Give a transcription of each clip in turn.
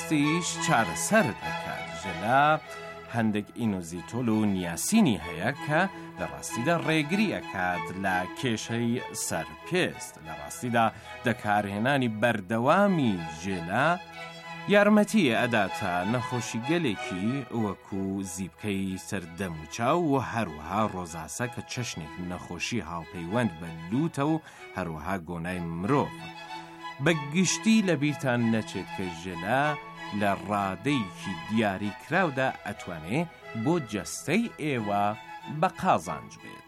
دەستیش چارەسەر دەکات. ژەلا هەندێک ئینوزیتۆل و نیاسینی هەیە کە لە ڕاستیدا ڕێگری ئەکات لە کێشەی سەرپێست. لە ڕاستیدا دەکارهێنانی بەردەوامی ژێلا یارمەتی ئەداتە نەخۆشی گەلێکی وەکو زیبکەی سەردەم و چاو و هەروەها ڕۆزاسە کە چەشنێک نەخۆشی هاوپەیوەند بە لوتە و هەروەها گۆنای مرۆڤ. بە گشتی لە بیرتان نەچێت کە ژێلا لە ڕادەیەکی دیاری کراودا ئەتوانێت بۆ جەستەی ئێوە بە قازانج بێت.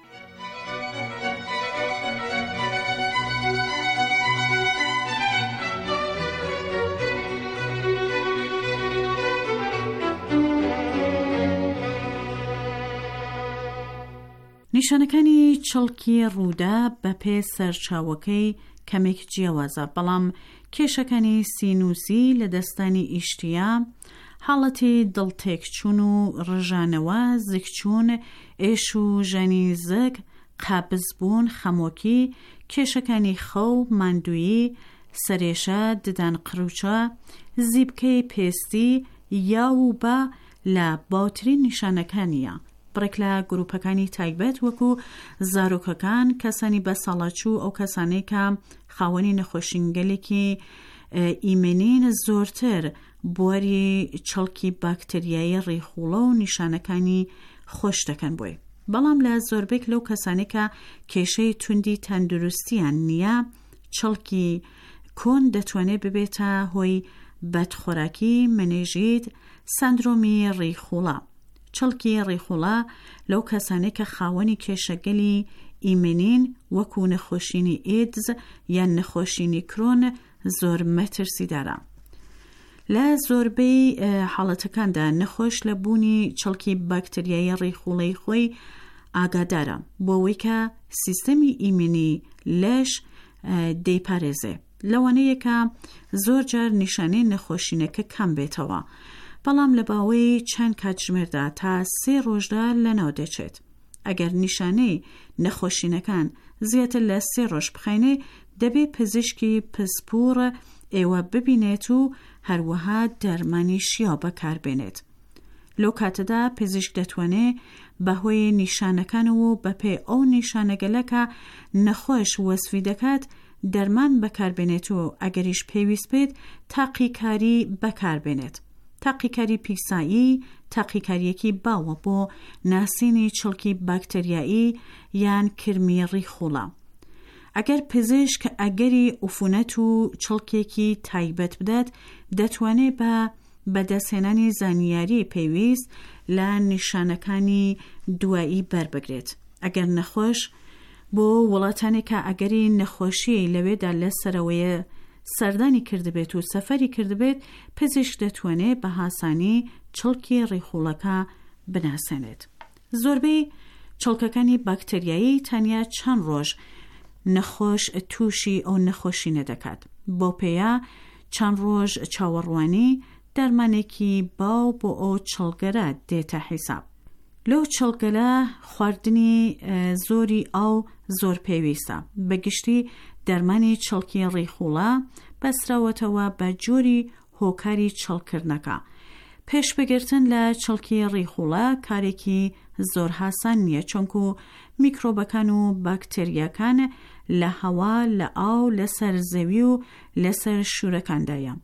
نیشانەکانی چڵکی ڕوودا بە پێ سەرچاوەکەی کەمێک جیاوازە، بەڵام کێشەکانی سینوسی لە دەستانی ئیشتیا، حاڵەتی دڵتێکچوون و ڕژانەوە، زگچوون، ئێش و ژەنی زگ، قابزبوون، خەمۆکی، کێشەکانی خەو، ماندوویی، سەرێشە، ددان قڕوچە، زیبکەی پێستی یا و بە لە باوترین نیشانەکانیە. بڕێک لە گروپەکانی تایبەت وەکو زارۆکەکان، کەسانی بە ساڵاچوو، ئەو کەسانەی کە خاوەنی نەخۆشینگەلێکی ئیمنین زۆرتر بواری چڵکی باکتریایی ڕێخوڵە و نیشانەکانی خۆش دەکەن بۆی. بەڵام لە زۆربێک لەو کەسانی کە کێشەی توندی تەندروستیان نییە، چڵکی کۆن دەتوانێت ببێتە هۆی بەدخۆراکی، منێژیت، سەندرۆمی ڕێخوڵە. چڵکی ڕێخوڵە لەو کەسانەی کە خاوەنی کێشەگەلی ئیمنین وەکو نەخۆشینی ئێدز یان نەخۆشینی کرۆن زۆر مەترسیدارە. لە زۆربەی حاڵەتەکاندا نەخۆش لە بوونی چڵکی باکتریایی ڕێخوڵەی خۆی ئاگادارە، بۆ ئەوەی کە سیستەمی ئیمنی لەش دەیپارێزێ. لەوانەیە کە زۆر جار نیشانەی نەخۆشینەکە کەم بێتەوە، بەڵام لە باوەی چەند کاتژمێردا تا 3 ڕۆژدا لەناو دەچێت. ئەگەر نیشانەی نەخۆشینەکان زیاتر لە 3 ڕۆژ بخەینێ، دەبێت پزیشکی پسپۆڕ ئێوە ببینێت و هەروەها دەرمانی شیاو بەکاربێنێت. لەو کاتەدا پزیشک دەتوانێت بەهۆی نیشانەکانەوە بەپێ ئەو نیشانەگەلەکە نەخۆش وەسفی دەکات دەرمان بەکاربێنێت و ئەگەریش پێویست بێت تاقیکاری بەکاربێنێت. تاقیکاری پیسایی تاقیکاریەکی باوە بۆ ناسینی چڵکی باکتریایی یان کرمی ڕێخوڵە. ئەگەر پزیشک ئەگەری عفونەت و چڵکێکی تایبەت بدات، دەتوانێت بە بەدەستهێنانی زانیاری پێویست لە نیشانەکانی دوایی بەربگرێت. ئەگەر نەخۆش بۆ وڵاتانێکە ئەگەری نەخۆشی لەوێدا لە سەرەوەیە سەردانی کردبێت و سەفەری کردبێت، پزیشک دەتوانێت بە هاسانی چڵکی ڕێخوڵەکە بناسێنێت. زۆربەی چڵکەکانی باکتریایی تەنیا چەند ڕۆژ نەخۆش تووشی ئەو نەخۆشی نەدەکات. بۆ پێیە چەند ڕۆژ چاوەڕوانی دەرمانێکی باو بۆ ئەو چڵگەرە دێتە حیساب. لەو چڵگەلە خواردنی زۆری ئاو زۆر پێویستە، بەگشتی دەرمانی چڵکی ڕێخوڵە بەسراوەتەوە بە جۆری هۆکاری چڵکردنەکە. پێشبگرتن لە چڵکی ڕێخوڵە کارێکی زۆر هاسان نییە، چونکو میکرۆبەکان و باکتریاکان لە هەوا، لە ئاو، لەسەر زەوی و لەسەر شوورەکاندایە.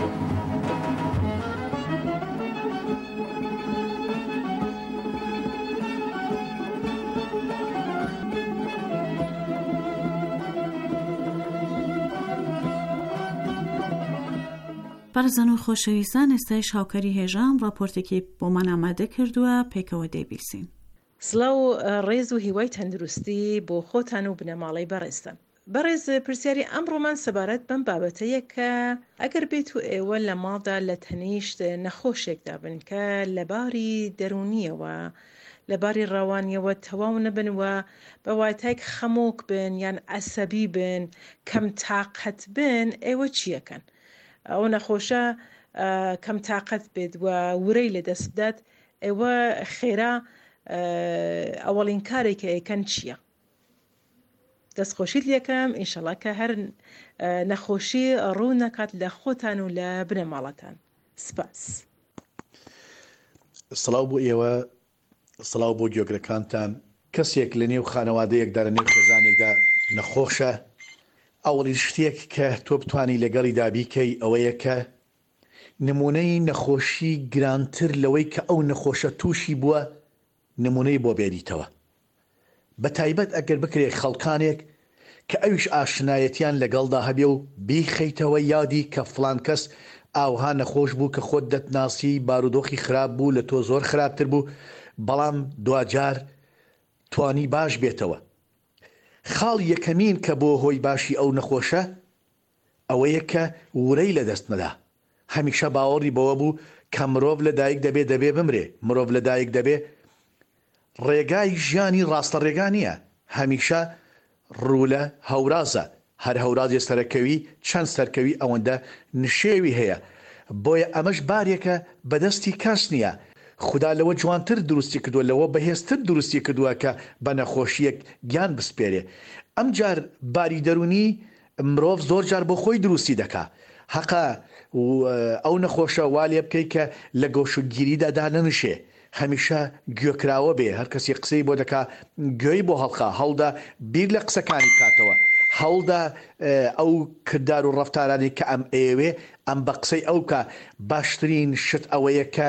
بەڕێزان و خۆشەویستان، ئێستای هاوکاری هێژام ڕاپۆرتێکی بۆمان ئامادە کردووە، پێکەوە دەیبیستین. سڵاو ڕێز و هیوای تەندروستی بۆ خۆتان و بنەماڵەی بەڕێزتان. بەڕێز پرسیاری ئەمڕۆمان سەبارەت بەم بابەتەیە کە ئەگەر بێت و ئێوە لە ماڵدا لە تەنیشت نەخۆشێکدا بن کە لەباری دەرونیەوە، لەباری ڕەوانیەوە تەواو نەبن و بەواتایك خەمۆک بن یان عەسەبی بن، کەم تاقەت بن، ئێوە چیەکەن؟ ئەو نەخۆشە کەم تاقەت بێت و ورەی لە دەست بدات، ئێوە خێرا ئەوەڵین کارێکە ئەیکەن چییە؟ دەستخۆشیت یەکەم ئینشەڵا کە هەر نەخۆشی ڕوو نەکات لە خۆتان و لە بنەماڵەتان. سپاس. سڵاو بۆ ئێوە، سڵاو بۆ گوێگرەکانتان. کەسێک لە نێو خانەوادەیەکدا لە نێو خێزانێکدا نەخۆشە، ئەوڵی شتێک کە تۆ بتوانی لەگەڵی دابیکەی ئەوەیە کە نمونەی نەخۆشی گرانتر لەوەی کە ئەو نەخۆشە تووشی بووە نمونەی بۆ بێنیتەوە، بە تایبەت ئەگەر بکرێ خەڵکانێک کە ئەویش ئاشنایەتیان لەگەڵدا هەبێ و بیخەیتەوە یادی کە فڵان کەس ئاوها نەخۆش بوو کە خۆت دەتناسی بارودۆخی خراپ بوو لە تۆ زۆر خراپتر بوو، بەڵام دوجار توانی باش بێتەوە. خاڵ یەکەمین کە بۆ هۆی باشی ئەو نەخۆشە ئەوەیە کە ورەی لە دەست نەدا. هەمیشە باوەڕی بەوە بوو کە مرۆڤ لەدایک دەبێ بمرێ، مرۆڤ لەدایک دەبێ ڕێگای ژیانی ڕاستە ڕێگا نییە، هەمیشە ڕوولە هەورازە، هەر هەورازی سەرکەوی چەند سەرکەوی ئەوەندە نشێوی هەیە، بۆیە ئەمەش بارێکە بەدەستی کەس نییە. خدا لەوە جوانتر دروستی کردووە، لەوە بەهێزتر دروستی کردووە کە بە نەخۆشیەک گیان بسپێرێ. ئەم جار باری دەرونی مرۆڤ زۆر جار بۆ خۆی دروستی دەکا. حەقا ئەو نەخۆشە وا لێ بکەی کە لە گۆشتگیریدا دانەنشێ، هەمیشە گوێکراوە بێ، هەر کەسی قسەی بۆ دەکا گوێی بۆ هەڵخا، هەڵدا بیر لە قسەکانی کاتەوە، هەڵدا ئەو کردار و ڕەفتارانی کە ئەم ئێوێ ئەم بە قسەی ئەو کە باشترین شت ئەوەیە کە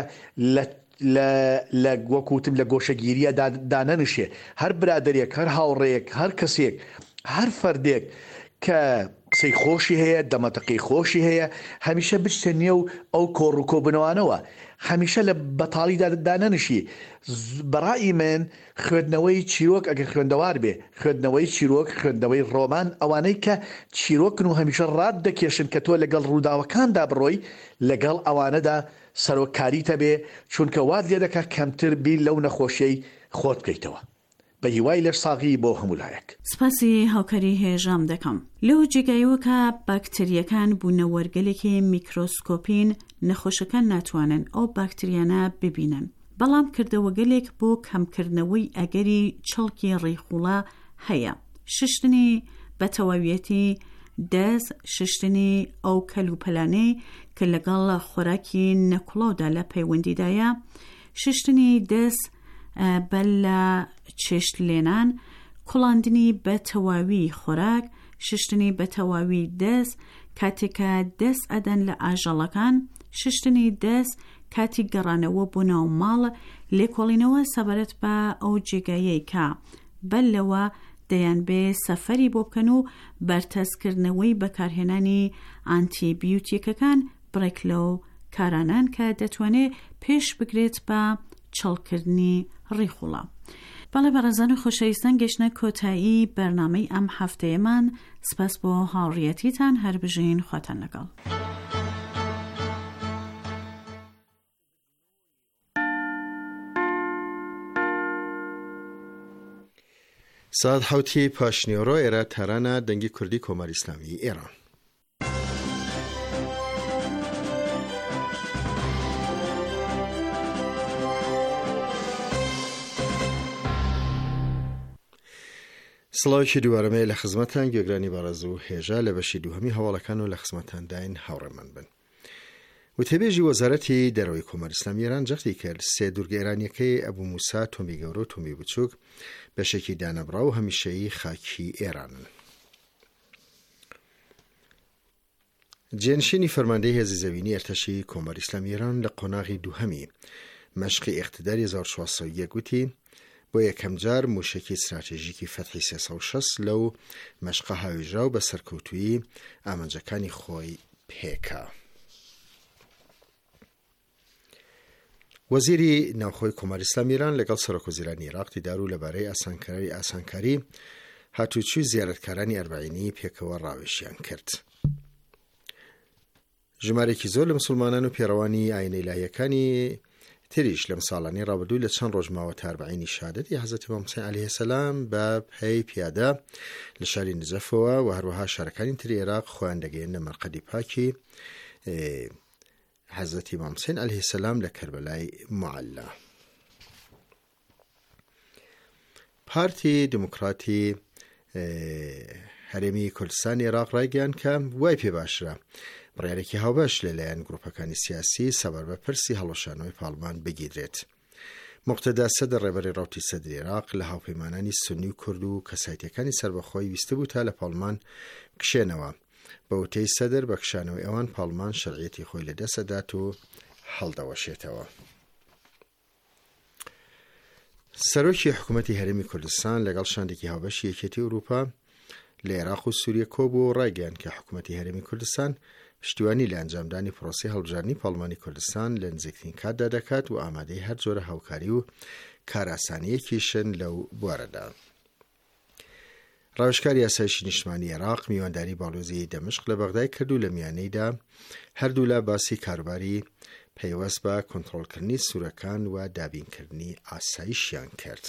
لە وەکوتم لە گۆشەگیریە دانەنشێ. هەر برادێک، هەر هاوڕێیەک، هەر کەسێک، هەر فەردێک کە قسەی خۆشی هەیە، دەمەتەقی خۆشی هەیە، هەمیشە بچتە نێو ئەو کۆڕوکۆ بنەوانەوە، هەمیشە لە بەتاڵیدا دانەنشی. بەڕای من خوێندنەوەی چیرۆک ئەگەر خوێندەوار بێ، خوێندنەوەی چیرۆک، خوێندنەوەی ڕۆمان، ئەوانەی کە چیرۆکن و هەمیشە ڕاد دەکێشن کە تۆ لەگەڵ ڕووداوەکاندا بڕۆی، لەگەڵ ئەوانەدا سەرۆکاریتە بێ، چونکە وات لێ دەکات کەمتر بیر لەو نەخۆشیەی خۆت بکەیتەوە. بە هیوای لەش ساغی بۆ هەموو لایەک. سپاسی هاوکاری هێژام دەکەم. لەو جێگایەوە کە باکتریەکان بوونە وەرگەلێکی میکرۆسکۆپین، نەخۆشەکان ناتوانن ئەو باکتریانە ببینن، بەڵام کردەوەگەلێک بۆ کەمکردنەوەی ئەگەری چڵکی ڕێخوڵە هەیە. ششتنی بە تەواویەتی دەست، ششتنی ئەو کەلوپەلانەی کە لەگەڵ خۆراکی نەکوڵاودا لە پەیوەندیدایە، ششتنی دەست بەلە چێشت لێنان، کوڵاندنی بە تەواوی خۆراک، ششتنی بە تەواوی دەست کاتێکە دەست ئەدەن لە ئاژەڵەکان، ششتنی دەست کاتی گەڕانەوە بۆ ناو ماڵ، لێکۆڵینەوە سەبارەت بە ئەو جێگایەی کە بەلەوە دەیان بێ سەفەری بۆ بکەن و بەرتەسکردنەوەی بەکارهێنانی ئانتیبیوتیکەکان بڕێک لەو کارانان کە دەتوانێت پێش بگرێت بە چڵکردنی ڕێخوڵە. بەڵێ بەڕێزان و خۆشەویستان، گەشتنە کۆتایی بەرنامەی ئەم هەفتەیەمان. سپاس بۆ هاوڕێیەتیتان، هەر بژین خواتان لەگەڵ. ساد حوتی پاشنیۆڕۆ ئێرە تارانە دەنگی کوردی کۆماری ئیسلامی ئێران. سڵاوێکی دووارەمەیە لە خزمەتان گوێگرانی بەڕێز و هێژا لە بەشی دووهەمی هەواڵەکان و لە خزمەتان داین هاوڕێمان بن. وتێبێژی وەزارەتی دەرەوەی کۆماری ئیسلامی ئێران جەختی کرد سێ دوورگە ئێرانیەکەی ئەبوو موسا، تۆمی گەورە و تۆمی بچووک بەشێکی دانەبڕا و هەمیشەیی خاکی ئێرانن. جێنشینی فەرماندەی هێزی زەوینی ئەرتەشی کۆماری ئیسلامی ئێران لە قۆناغی دووهەمی مەشقی ئیقتیداری 1401 گوتی بۆ یەکەم جار موشکی استراتێژیکی فەتحی 360 لەو مەشقە هاوێژرا و بە سەرکەوتووی ئامانجەکانی خۆی پێکا. وەزیری ناوخۆی کۆماری ئیسلامی ئێران لەگەڵ سەرۆکوەزیرانی عێراق دیدار و لەبارەی ئاسانکاری هاتوچووی زیارەتکارانی ئەربعینی پێکەوە ڕاوێژیان کرد. ژمارێکی زۆر لە مسلمانان و پێڕەوانی ئاینە ئیلاهیەکانی تریش لەم ساڵانی ڕابردوو لە چەند ڕۆژماوە ئەربعینی شادەتی حەزرەتی ئیمام حوسێن عەلەیهی سەلام بە پێی پیادە لە شاری نجەفەوە و هەروەها شارەکانی تری عێراق خۆیان دەگەیەنە مەرقەدی پاکی حەزرەتی ئیمام حوسێن عەلەیهی سەلام لە کەربەلای موعەلا. پارتی دموکراتی هەرێمی کوردستانی عێراق ڕایگەیاند کە وای پێ باشرە بڕیارێکی هاوبەش لەلایەن گروپەکانی سیاسی سەبەر بە پرسی هەڵەشانەوەی پاڵمان بگیرێت. مقتەدا سەدر ڕێبەری ڕاوتی سەدری عێراق لە هاوپەیمانانی سونی و کورد و کەسایەتیەکانی سەربەخۆی ویستە بوو تا لە پاڵمان کشێنەوە. بە وتەی سەدر بە کشانەوەی ئەوان پاڵمان شەرعیەتی خۆی لەدەستەدات و هەڵدەوەشێتەوە. سەرۆکی حکوومەتی هەرێمی کوردستان لەگەڵ شاندێکی هاوبەشی یەکێتی ئەوروپا لە عێراق و سووریە کۆبوو و ڕایگەیاند کە حکوومەتی هەرێمی کوردستان پشتیوانی لە ئەنجامدانی پرۆسی هەڵبژاردننی پاڵمانی کوردستان لە نزیکترین کاتدا دەکات و ئامادەی هەر جۆرە هاوکاری و کاراسانیەکیشن لەو بوارەدا. ڕاوشکاری یاسایشی نیشتمانی عێراق میوانداری باڵۆزی دەمشق لە بەغدای کرد و لە میانەیدا هەردوو لە باسی کاروباری پەیوەست بە کۆنتڕۆڵکردنی سوورەکان و دابینکردنی ئاسایشیان کرد.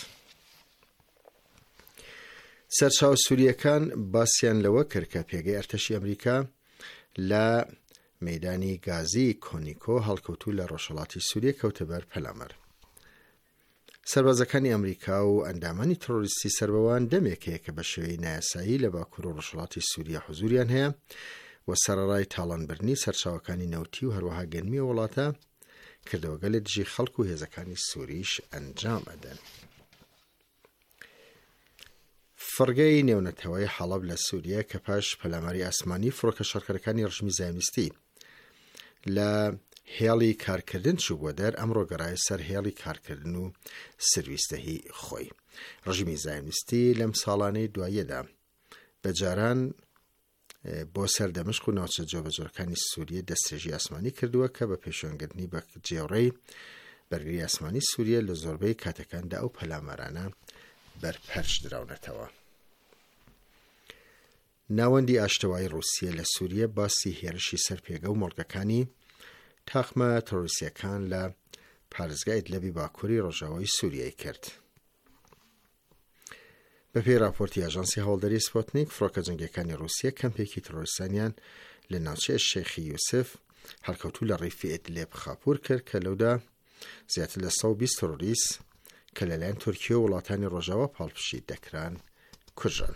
سەرچاو سووریەکان باسییان لەوە کرد کە پێگەی ئەرتەشی ئەمریکا لە مەیدانی گازی کۆنیکۆ هەڵکەوتوو لە ڕۆژهەڵاتی سووریە کەوتە بەر پەلامەر. سەربازەکانی ئەمریکا و ئەندامانی تۆڕیستی سەربەوان دەمێکەیە کە بە شێوەی نایاسایی لە باکوور و ڕۆژهەڵاتی سووریا حوزوریان هەیە و سەرەڕای تاڵانبرنی سەرچاوەکانی نەوتی و هەروەها گەنمی وڵاتە کردەوەگە لە دژی خەڵک و هێزەکانی سووریش ئەنجام ئەدەن. فڕگەی نێونەتەوەی حەڵەب لە سووریە کە پاش پەلاماری ئاسمانی فڕۆکە شەڕکەرەکانی ڕژمی زایۆنیستی لە هێڵی کارکردن چوو بۆ دەر ئەمڕۆ گەڕایە سەر هێڵی کارکردن و سرویستەهی خۆی. ڕژمی زایۆنیستی لەم ساڵانەی دواییەدا بەجاران بۆ سەر دەمشق و ناوچە جۆبەجۆرەکانی سووریە دەستێژی ئاسمانی کردووە کە بە پێشێنگرتنی بە جێوڕێی بەرگری ئاسمانی سووریە لە زۆربەی کاتەکاندا ئەو پەلامەرانە بەرپەرش دراونەتەوە. ناوەندی ئاشتەوایی رووسیە لە سووریە باسی هێرشی سەرپێگە و مۆڵگەکانی تاخمە تۆڕیستیەکان لە پارێزگای ئیدلەبی باکووری ڕۆژاوای سووریای کرد. بەپێی راپۆرتی ئاژانسی هەوڵدەری سپۆتنیک فڕۆکە جەنگیەکانی رووسیە کەمپێکی تۆڕیستانیان لە ناوچەی شێخی یوسف هەڵکەوتوو لە ڕیفی ئیدلێب خاپوور کرد کە لەودا زیاتر لە 120 تۆڕیست کە لەلایەن تورکیە و وڵاتانی ڕۆژاوا پاڵپشی دەکران کوژان.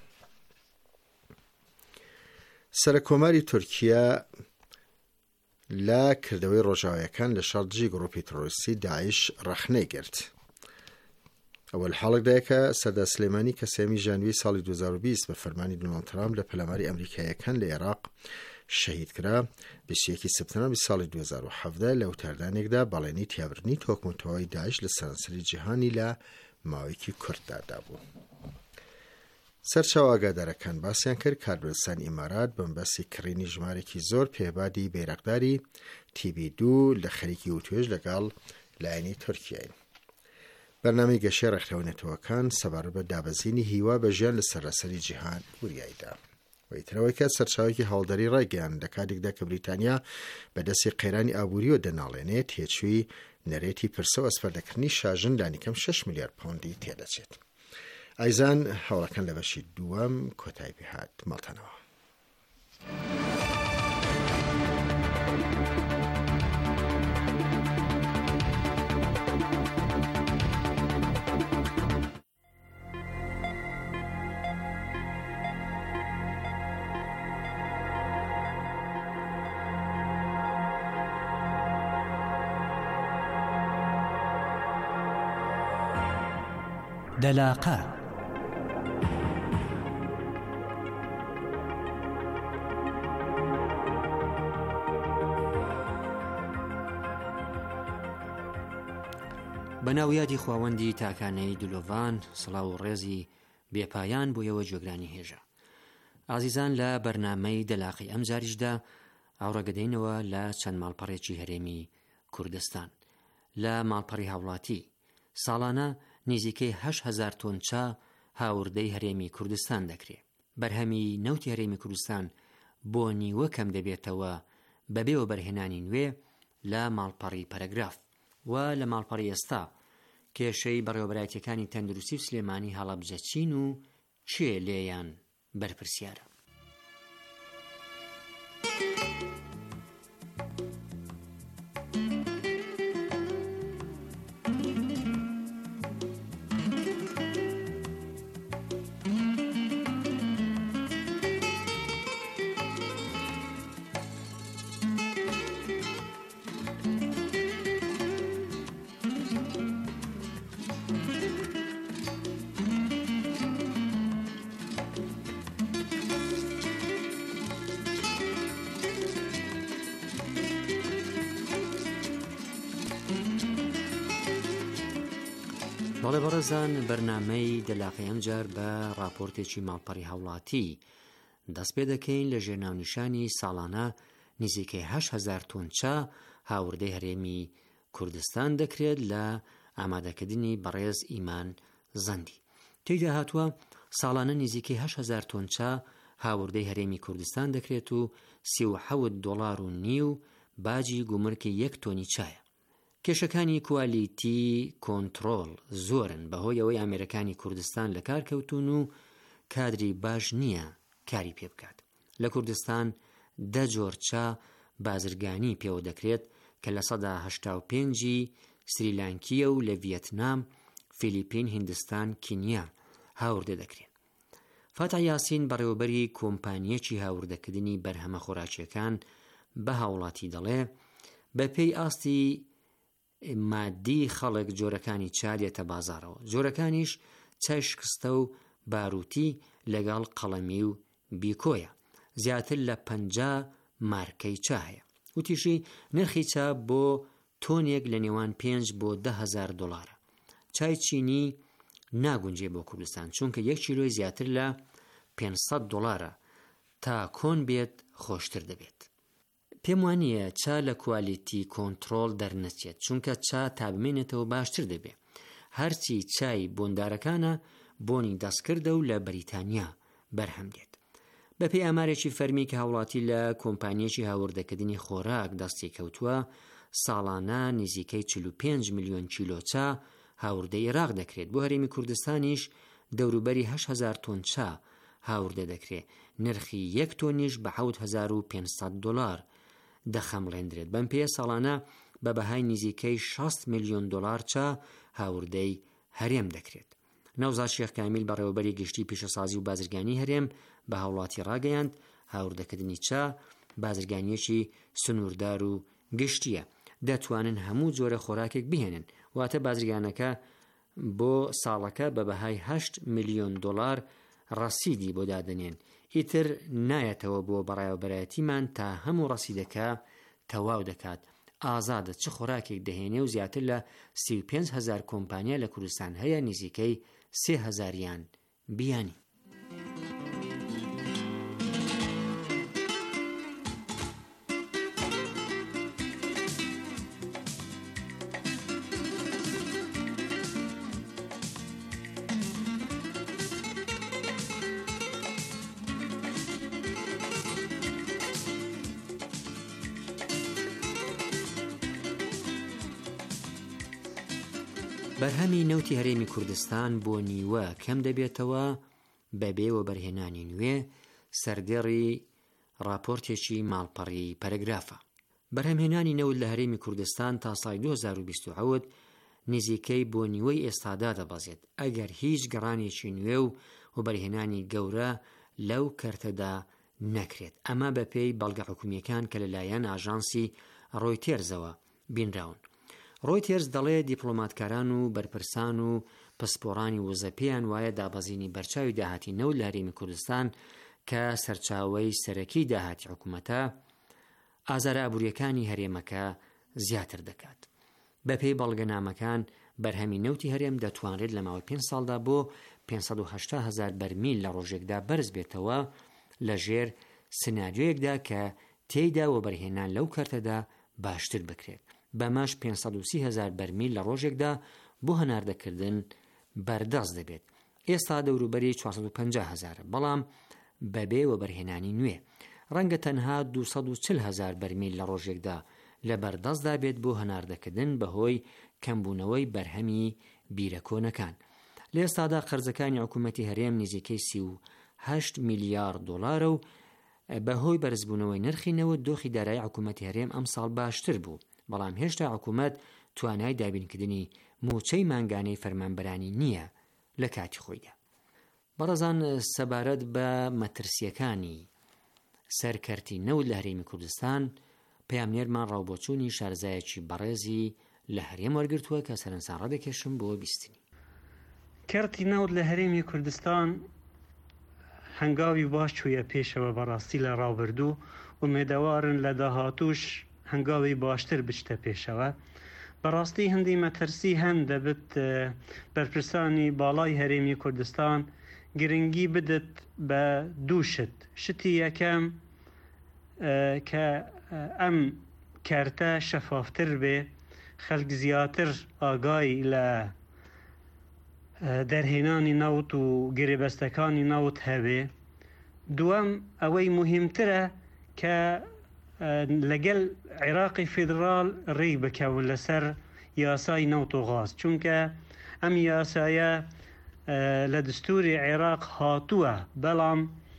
سەرکۆماری تورکیا لە کردەوەی ڕۆژاوایەکان لە شەڕدژی گڕۆپی تۆڕیستی داعش ڕەخنەی گرت. ئەوە لە حاڵێکدایە کە سەردار سلەیمانی کە سێمی ژانوی ساڵی 2020 بە فەرمانی دۆناڵد ترامپ لە پەلاماری ئەمریکایەکان لە عێراق شەهید کرا. 21 سپتەمبەری ساڵی 2017 لە وتاردانێکدا بەڵێنی تیابردنی تۆکمەتەوەی داعش لە سەرانسەری جیهانی لە ماوەیەکی کورتدادا بوو. سەرچاو ئاگادارەکان باسییان کرد کاربەدەستانی ئیمارات بەمبەستی کڕینی ژمارێکی زۆر پێبادی بەیرەقداری TB2 لە خەریکی وتوێژ لەگەڵ لایەنی تورکیای. بەرنامەی گەشەی ڕێکخراوەتەوەکان سەبارەت بە دابەزینی هیوا بە ژیان لە سەراسەری جیهان وریایدا. وەیترەوەی کە سەرچاوێکی هەوڵدەری ڕایگەیاند لە کاتێکدا کە بریتانیا بەدەستی قەیرانی ئابووریەوە دەناڵێنێت تێچووی نەرێتی پرسە و ئەسپەردەکردنی شاژن لانیکەم 6 میلیارد پاوندی تێدەچێت. ئایزان هەوڵەکان لە بەشی دووەم کۆتایی پێهات ماڵتانەوە. دەلاقە بەناویادی خواوەندی تاکانەی دلۆڤان سڵاو و ڕێزی بێپایان بۆیەوە جێگرانی هێژە. ئازیزان لە بەرنامەی دەلاقی ئەم جاریشدا ئاوڕەگەدەینەوە لە چەند ماڵپەڕێکی هەرێمی کوردستان. لە ماڵپەڕی هاوڵاتی ساڵانە نزیکەی 8,000 تۆن چا هاوردەی هەرێمی کوردستان دەکرێت. بەرهەمی نەوتی هەرێمی کوردستان بۆ نیوە کەم دەبێتەوە بەبێوە بەرهێنانی نوێ لە ماڵپەڕی پەرەگراف و لە ماڵپەڕی ئێستا کێشەی بەڕێوەبەرایەتیەکانی تەندروستی و سلێمانی هەڵەبجەچین و چێ لێیان بەرپرسیارە. بەڵێ بەڕێزان بەرنامەی دەلاقەی ئەمجار بە راپۆرتێکی ماڵپەڕی هەوڵاتی دەست پێ دەکەین لە ژێرناونیشانی ساڵانە نزیکەی 8,000 تۆن چا هاوردەی هەرێمی کوردستان دەکرێت لە ئامادەکردنی بەڕێز ئیمان زەندی. تێیدا هاتووە ساڵانە نزیکەی 8,000 تۆن چا هاوردەی هەرێمی کوردستان دەکرێت و $37.5 باجی گومرکی 1 تۆنی چایە. کێشەکانی کوالیتی کۆنتڕۆڵ زۆرن بەهۆی ئەوەی ئامێرەکانی کوردستان لە کار کەوتون و کادری باش نییە کاری پێ بکات. لە کوردستان 10 جۆر چا بازرگانی پێوە دەکرێت کە لە 85 سریلانکیە و لە ڤیەتنام، فیلیپین، هیندستان، کینیا هاوردە دەکرێت. فاتح یاسین بەڕێوەبەری کۆمپانیەکی هاوردەکردنی بەرهەمە خۆراکیەکان بە هاوڵاتی دەڵێ بە پێی ئاستی مادی خەڵک جۆرەکانی چا دێتە بازارەوە. جۆرەکانیش چای شکستە و باروتی لەگەڵ قەڵەمی و بیکۆیە. زیاتر لە 50 مارکەی چا هەیە. وتیشی نرخی چا بۆ تۆنێک لە نێوان 5 بۆ 10,000 دلارە. چای چینی ناگونجێ بۆ کوردستان چونکە 1 کیلۆی زیاتر لە 500 دلارە تا کۆن بێت خۆشتر دەبێت. پێم وانییە چا لە کوالیتی کۆنتڕۆڵ دەرنەچێت چونکە چا تا بمێنێتەوە باشتر دەبێت. هەرچی چای بۆندارەکانە بۆنی دەستکردە و لە بەریتانیا بەرهەم دێت. بە پێی ئامارێکی فەرمی کە هاوڵاتی لە کۆمپانیەکی هاوردەکردنی خۆراک دەستی کەوتووە، ساڵانە نزیکەی 45 میلیۆن کیلۆ چا هاوردەی عێراق دەکرێت. بۆ هەرێمی کوردستانیش دەوروبەری 8,000 تۆن چا هاوردە دەکرێت. نرخی 1 تۆنیش بە 7,500 دلار دەخەمڵێندرێت. بەم پێ ساڵانە بە بەهای نزیکەی 60 میلیۆن دلار چا هاوردەی هەرێم دەکرێت. نەوزاد شێخ کامیل بەڕێوەبەری گشتی پیشەسازی و بازرگانی هەرێم بە هاوڵاتی ڕاگەیاند هاوردەکردنی چا بازرگانیەکی سنووردار و گشتیە. دەتوانن هەموو جۆرە خۆراکێک بهێنن. واتە بازرگانەکە بۆ ساڵەکە بە بەهای 8 میلیۆن دلار ڕەسیدی بۆ دادنێن. ئیتر نایەتەوە بۆ بەڕێوەبەرایەتیمان تا هەموو ڕەسیدەکە تەواو دەکات. ئازادە چ خۆراکێک دەهێنێ و زیاتر لە 35,000 کۆمپانیا لە کوردستان هەیە نزیکەی 3,000یان بیانی. بەرهەمی نەوتی هەرێمی کوردستان بۆ نیوە کەم دەبێتەوە بەبێ وەبەرهێنانی نوێ سەردێڕی راپۆرتێکی ماڵپەڕی پەرەگرافە. بەرهەمهێنانی نەوت لە هەرێمی کوردستان تا ساڵی 2027 نزیکەی بۆ نیوەی ئێستادا دەبەزێت ئەگەر هیچ گەڕانێکی نوێ و وەبەرهێنانی گەورە لەو کەرتەدا نەکرێت. ئەمە بە پێی بەڵگە حکومیەکان کە لەلایەن ئاژانسی ڕۆیتێرزەوە بینراون. ڕۆیتێرز دەڵێ دیپلۆماتکاران و بەرپرسان و پسپۆڕانی وزەپیان وایە دابەزینی بەرچاوی داهاتی نەوت لە هەرێمی کوردستان کە سەرچاوەی سەرەکی داهاتی حکوومەتە ئازارە ئابوووریەکانی هەرێمەکە زیاتر دەکات. بە پێی بەڵگەنامەکان بەرهەمی نەوتی هەرێم دەتوانرێت لە ماوەی 5 ساڵدا بۆ 580,000 بەرمیل لە ڕۆژێکدا بەرز بێتەوە لە ژێر سناریۆیەکدا کە تێیدا وەبەرهێنان لەو کارتەدا باشتر بکرێت. بەماش 530,000 بەرمیل لە ڕۆژێکدا بۆ هەناردەکردن بەردەست دەبێت. ئێستا دەوروبەری 450,000 بەڵام بەبێ وەبەرهێنانی نوێ ڕەنگە تەنها 240,000 بەرمیل لە ڕۆژێکدا لە بەردەستدا بێت بۆ هەناردەکردن بەهۆی کەمبوونەوەی بەرهەمی بیرەکۆنەکان. لە ئێستادا قەرزەکانی حکوومەتی هەرێم نزیکەی 38 میلیارد دلارە و بەهۆی بەرزبوونەوەی نرخینەوە دۆخی دارایی حکوومەتی هەرێم ئەم ساڵ باشتر بوو، بەڵام هێشتا حکوومەت توانای دابینکردنی موچەی مانگانەی فەرمانبەرانی نییە لە کاتی خۆیدا. بەڕێزان سەبارەت بە مەترسیەکانی سەرکەرتی نەوت لە هەرێمی کوردستان پەیامنێرمان ڕاوبۆچوونی شارەزایەکی بەڕێزی لە هەرێم وەرگرتووە کە سەرنجان ڕادەکێشم بۆ بیستنی. کەرتی نەوت لە هەرێمی کوردستان هەنگاوی باش چوویە پێشەوە بەڕاستی لە ڕاوبردوو و مێدەوارن لە داهاتوش هەنگاوی باشتر بچتە پێشەوە. بەڕاستی هەندی مەترسی هەن دەبێت بەرپرسانی باڵای هەرێمی کوردستان گرنگی بدت بە دووشت. شتی یەکەم کە ئەم کارتە شەفافتر بێ، خەڵک زیاتر ئاگای لە دەرهێنانی نەوت و گرێبەستەکانی نەوت هەبێ. دووەم ئەوەی مهمترە کە لەگەل عێراقی فێدراڵ ڕێی بکەون لەسەر یاسای نەوت و غاز، چونکە ئەم یاسایە لە دستوری عێراق هاتووە بەڵام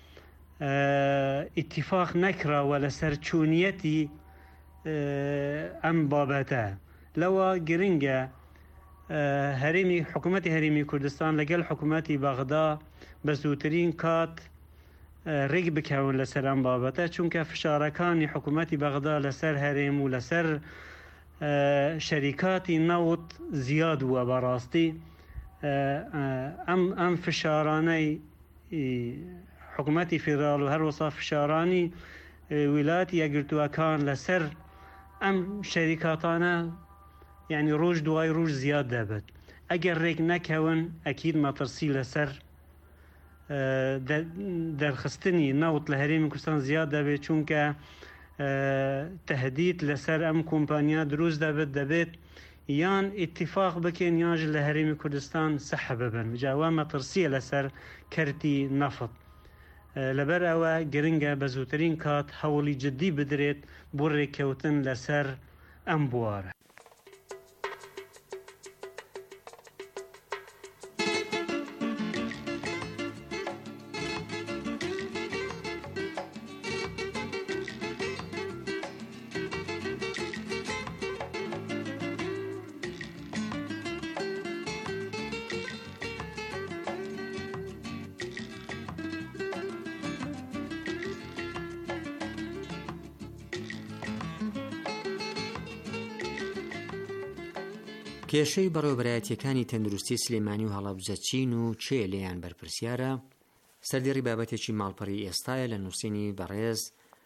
ئیتیفاق نەکراوە لەسەر چوونیەتی ئەم بابەتە. لەوە گرنگە حکوومەتی هەرێمی کوردستان لەگەل حکوومەتی بەغدا بە زووترین کات ڕێک بکەون لەسەر ئەم بابەتە، چونکە فشارەکانی حکوومەتی بەغدا لەسەر هەرێم و لەسەر شەریکاتی نەوت زیاد بووە. بەڕاستی ئەم فشارانەی حکوومەتی فێدراڵ و هەروەسا فشارانی ویلایەتی یەکگرتووەکان لەسەر ئەم شەریکاتانە یعنی ڕۆژ دوای ڕۆژ زیاد دەبێت. ئەگەر ڕێک نەکەون ئەکید مەترسی لەسەر دەرخستنی نەوت لە هەرێمی کوردستان زیاد دەبێت، چونکە تهدید لەسەر ئەم کۆمپانیا دروست دەبێت یان ئیتیفاق بکەن یانژ لە هەرێمی کوردستان سەحە ببن. جاوا مەترسیە لەسەر کەرتی نەفت. لەبەر ئەوە گرنگە بە زووترین کات هەوڵی جدی بدرێت بۆ ڕێککەوتن لەسەر ئەم بوارە. کێشەی بەڕێوەبەرایەتیەکانی تەندروستی سلێمانی و هەڵەبجەچین و چێ لێیان بەرپرسیارە سەردێڕی بابەتێکی ماڵپەڕی ئێستایە لە نووسینی بەڕێز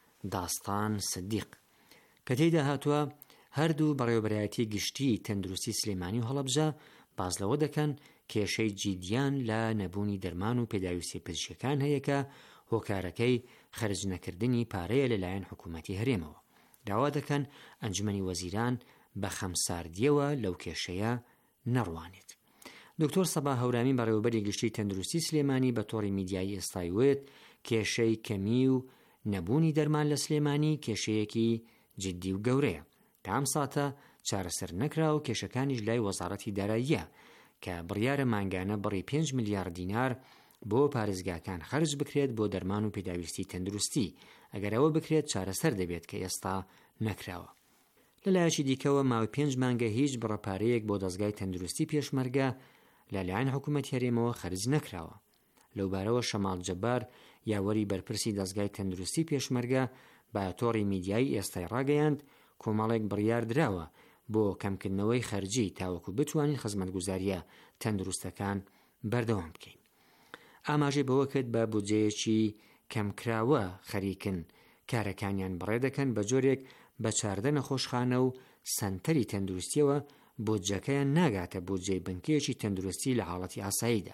داستان سدیق کە تێیدا هاتووە هەردوو بەڕێوەبەرایەتی گشتی تەندروستی سلێمانی و هەڵەبجە باز لەوە دەکەن کێشەی جیدیان لە نەبوونی دەرمان و پێداویستی پزیشکەکان هەیە کە هۆکارەکەی خەرج نەکردنی پارەیە لەلایەن حکوومەتی هەرێمەوە. داوا دەکەن ئەنجومەنی وەزیران بە خەمساردیەوە لەو کێشەیە نەڕوانێت. دکتۆر سەبا هەورامی بەڕێوەبەری گشتی تەندروستی سلێمانی بە تۆڕی میدیایی ئێستایوێت کێشەی کەمی و نەبوونی دەرمان لە سلێمانی کێشەیەکی جددی و گەورەیە کە ئەم ساتە چارەسەر نەکرا و کێشەکانیش لای وەزارەتی داراییە کە بڕیارە مانگانە بڕی 5 میلیارد دینار بۆ پارێزگاکان خەرج بکرێت بۆ دەرمان و پێداویستی تەندروستی. ئەگەر ئەوە بکرێت چارەسەر دەبێت کە ئێستا نەکراوە. لەلایەکی دیکەوە ماوەی 5 مانگە هیچ بڕەپارەیەک بۆ دەستگای تەندروستی پێشمەرگە لەلایەن حکوومەتی هەرێمەوە خەرج نەکراوە. لەو بارەوە شەماڵ جەبار یاوەری بەرپرسی دەستگای تەندروستی پێشمەرگە بە تۆڕی میدیایی ئێستای ڕاگەیاند کۆمەڵێک بڕیار دراوە بۆ کەمکردنەوەی خەرجی تاوەکو بتوانین خزمەتگوزاریە تەندروستەکان بەردەوام بکەین. ئاماژەی بەوە کرد بە بودجەیەکی کەمکراوە خەریکن کارەکانیان بڕێ دەکەن بە جۆرێک بە 14 نەخۆشخانە و سەنتەری تەندروستیەوە بودجەکەیان ناگاتە بودجەی بنکەیەکی تەندروستی لە حاڵەتی ئاساییدا.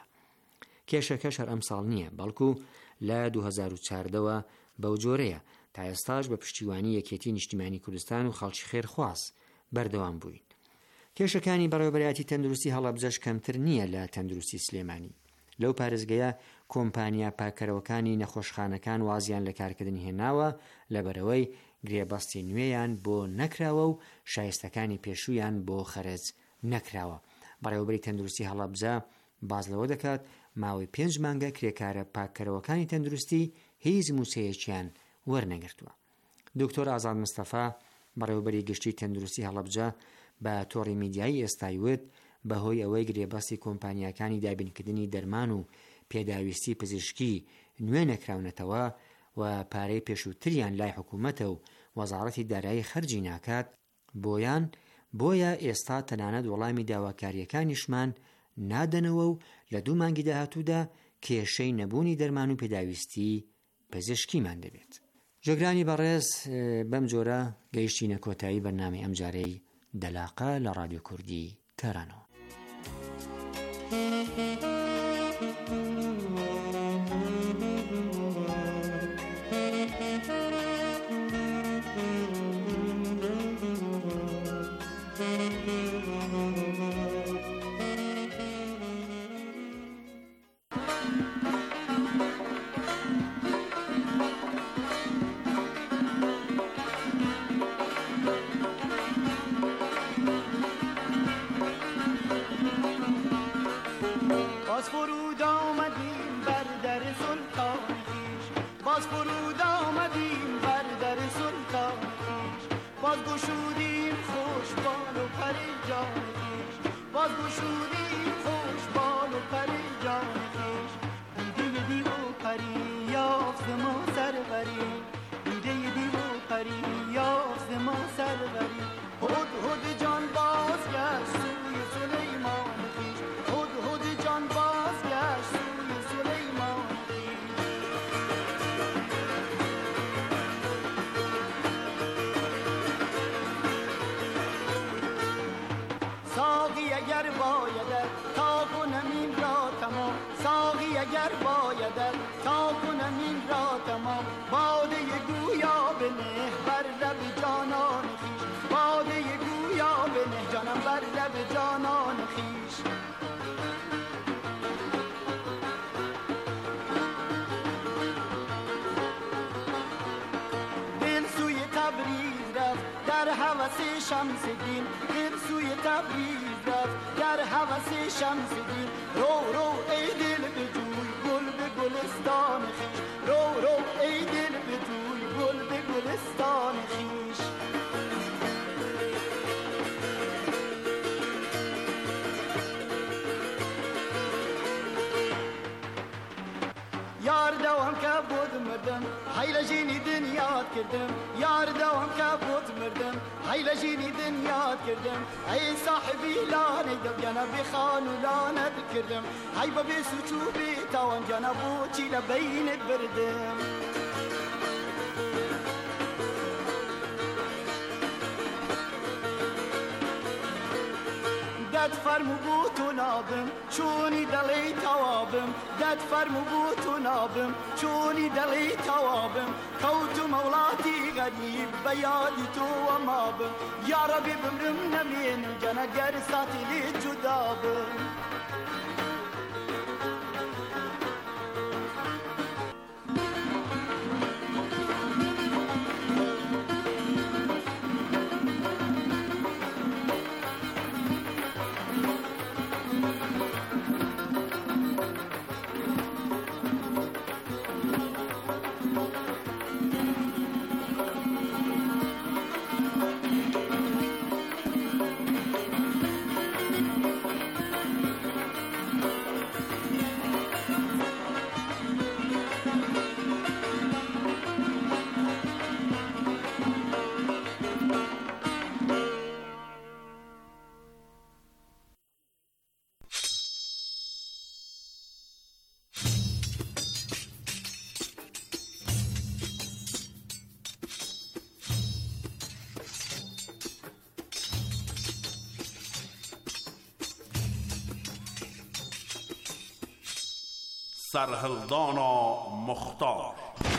کێشەکەش هەر ئەمساڵ نییە بەڵکو لە 2014ەوە بەو جۆرەیە تا ئێستاش بە پشتیوانی یەکێتی نیشتیمانی کوردستان و خەڵکی خێرخواز بەردەوام بووین. کێشەکانی بەڕێوەبەرایەتی تەندروستی هەڵەبجەش کەمتر نییە لە تەندروستی سلێمانی. لەو پارێزگەیە کۆمپانیا پاکەرەوەکانی نەخۆشخانەکان وازیان لە کارکردنی هێناوە لەبەرەوەی گرێبەستی نوێیان بۆ نەکراوە و شایستەکانی پێشوویان بۆ خەرج نەکراوە. بەڕێوەبەری تەندروستی هەڵەبجە باز لەوە دەکات ماوەی 5 مانگە کرێکارە پاکەرەوەکانی تەندروستی هیچ موسەیەکیان وەرنەگرتووە. دکتۆر ئازاد مستەفا بەڕێوەبەری گشتی تەندروستی هەڵەبجە بە تۆڕی میدیایی ئێستایوێت بەهۆی ئەوەی گرێبەستی کۆمپانیاکانی دابینکردنی دەرمان و پێداویستی پزیشکی نوێ نەکراونەتەوە و پارەی پێشووتریان لای حکوومەتە و وەزارەتی دارایی خەرجی ناکات بۆیە ئێستا تەنانەت وەڵامی داواکاریەکانیشمان نادەنەوە و لە 2 مانگی داهاتوودا کێشەی نەبوونی دەرمان و پێداویستی پزیشکیمان دەبێت. جۆگرانی بەڕێز بەم جۆرە گەیشتینە کۆتایی بەرنامەی ئەم جارەی دەلاقە لە رادیۆ کوردی تەرانەوە. اگر بایدت تا کنم این را تمام باده گویا بنه بر لب جانان خیش باده گویا بنه جانم بر لب جانان خیش دل سوی تبریز رفت در هوس شمس دین دل سوی تبریز رفت در هوس شمس دین رو رو ای دل بجوی گل به گلستان خیش رو رو ای دل بجوی گل به گلستان خیش یار دوام که بود مردم حیل جینی دنیات کردم یار دوام که بود مردم حیل جینی دنیات کردم ای صاحبی لانه دم جانا بخان و لانه کردم ای ببی سوچو بی تاوان جانا بوچی لبینت بردم داد فرمو بوتو نابم چونی دلی توابم داد فرمو بوتو نابم چونی دلی توابم کوتو مولاتي غريب بيادي تو ومابم يا ربي بمرم نمين جانا قرصاتي لي جدابم سرهلدانا مختار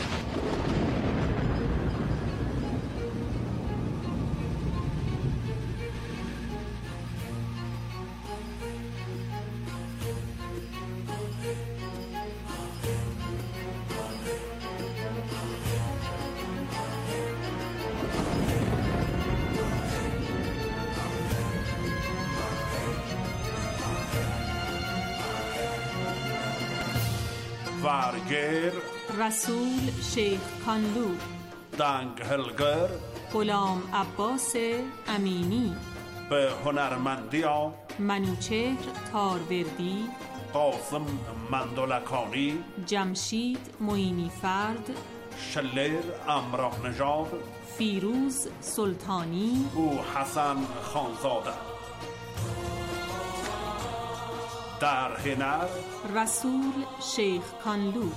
وارگر رسول شیخ کانلو دنگ هلگر غلام عباس امینی به هنرمندی منوچهر تاروردی قاسم مندلکانی جمشید معینی فرد شلر امراه نژاد فیروز سلطانی او حسن خانزاده در هنر رسول شیخ کانلو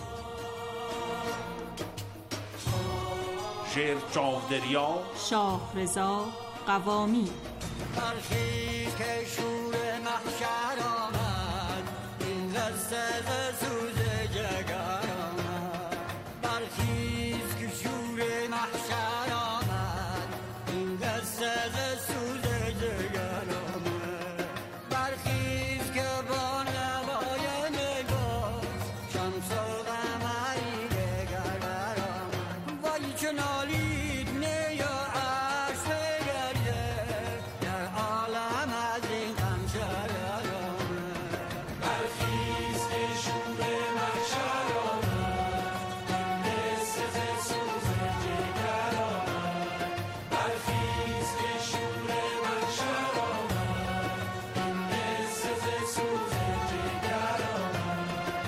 شیر چاودریا شاه رضا قوامی برخیز که شور محشر آمد این قصه سوز جگر آمد برخیز که شور محشر آمد این قصه سوز جگر آمد برخیز که با نوای نگاز شمس و قمری دگر برآمد وای چه نالید نی و عرش بگرده در عالم از این غم شرر آمد برخیز که شور محشر آمد این قصه سوز جگر آمد برخیز که شور محشر آمد این قصه سوز جگر آمد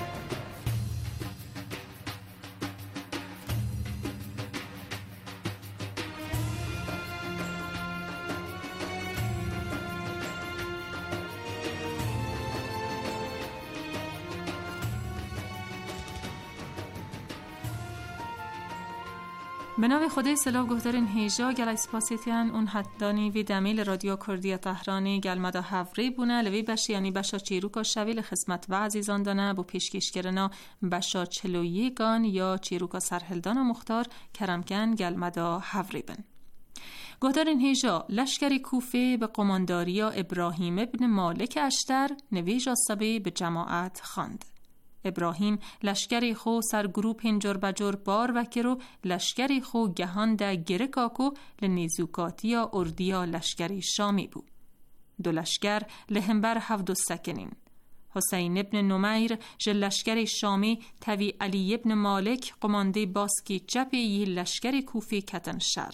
به نام خدای سلاو گهدارین هیجا گل اسپاسیتیان اون حدانی وی دمیل رادیو کردی تهرانی گل مدا هفری بونه لوی بشی یعنی بشا چیروکا شویل خدمت و عزیزان دانه بو پیشکش کرنا بشا چلویگان یا چیروکا سرهلدان مختار کرمکن گل مدا هفری بن. گهدارین هیجا لشکری کوفه به قمانداری ابراهیم ابن مالک اشتر نویج آسابی به جماعت خواند. ابراهیم لشکری خو سر گروپ هنجر بجر بار وکرو لشکری خو گهان ده گرکاکو لنیزوکاتیا اردیا لشکری شامی بو. دو لشکر لهمبر 7 سکنین. حسین ابن نمیر جل لشکری شامی توی علی ابن مالک قمانده باسکی جپی یه لشکری کوفی کتن شر.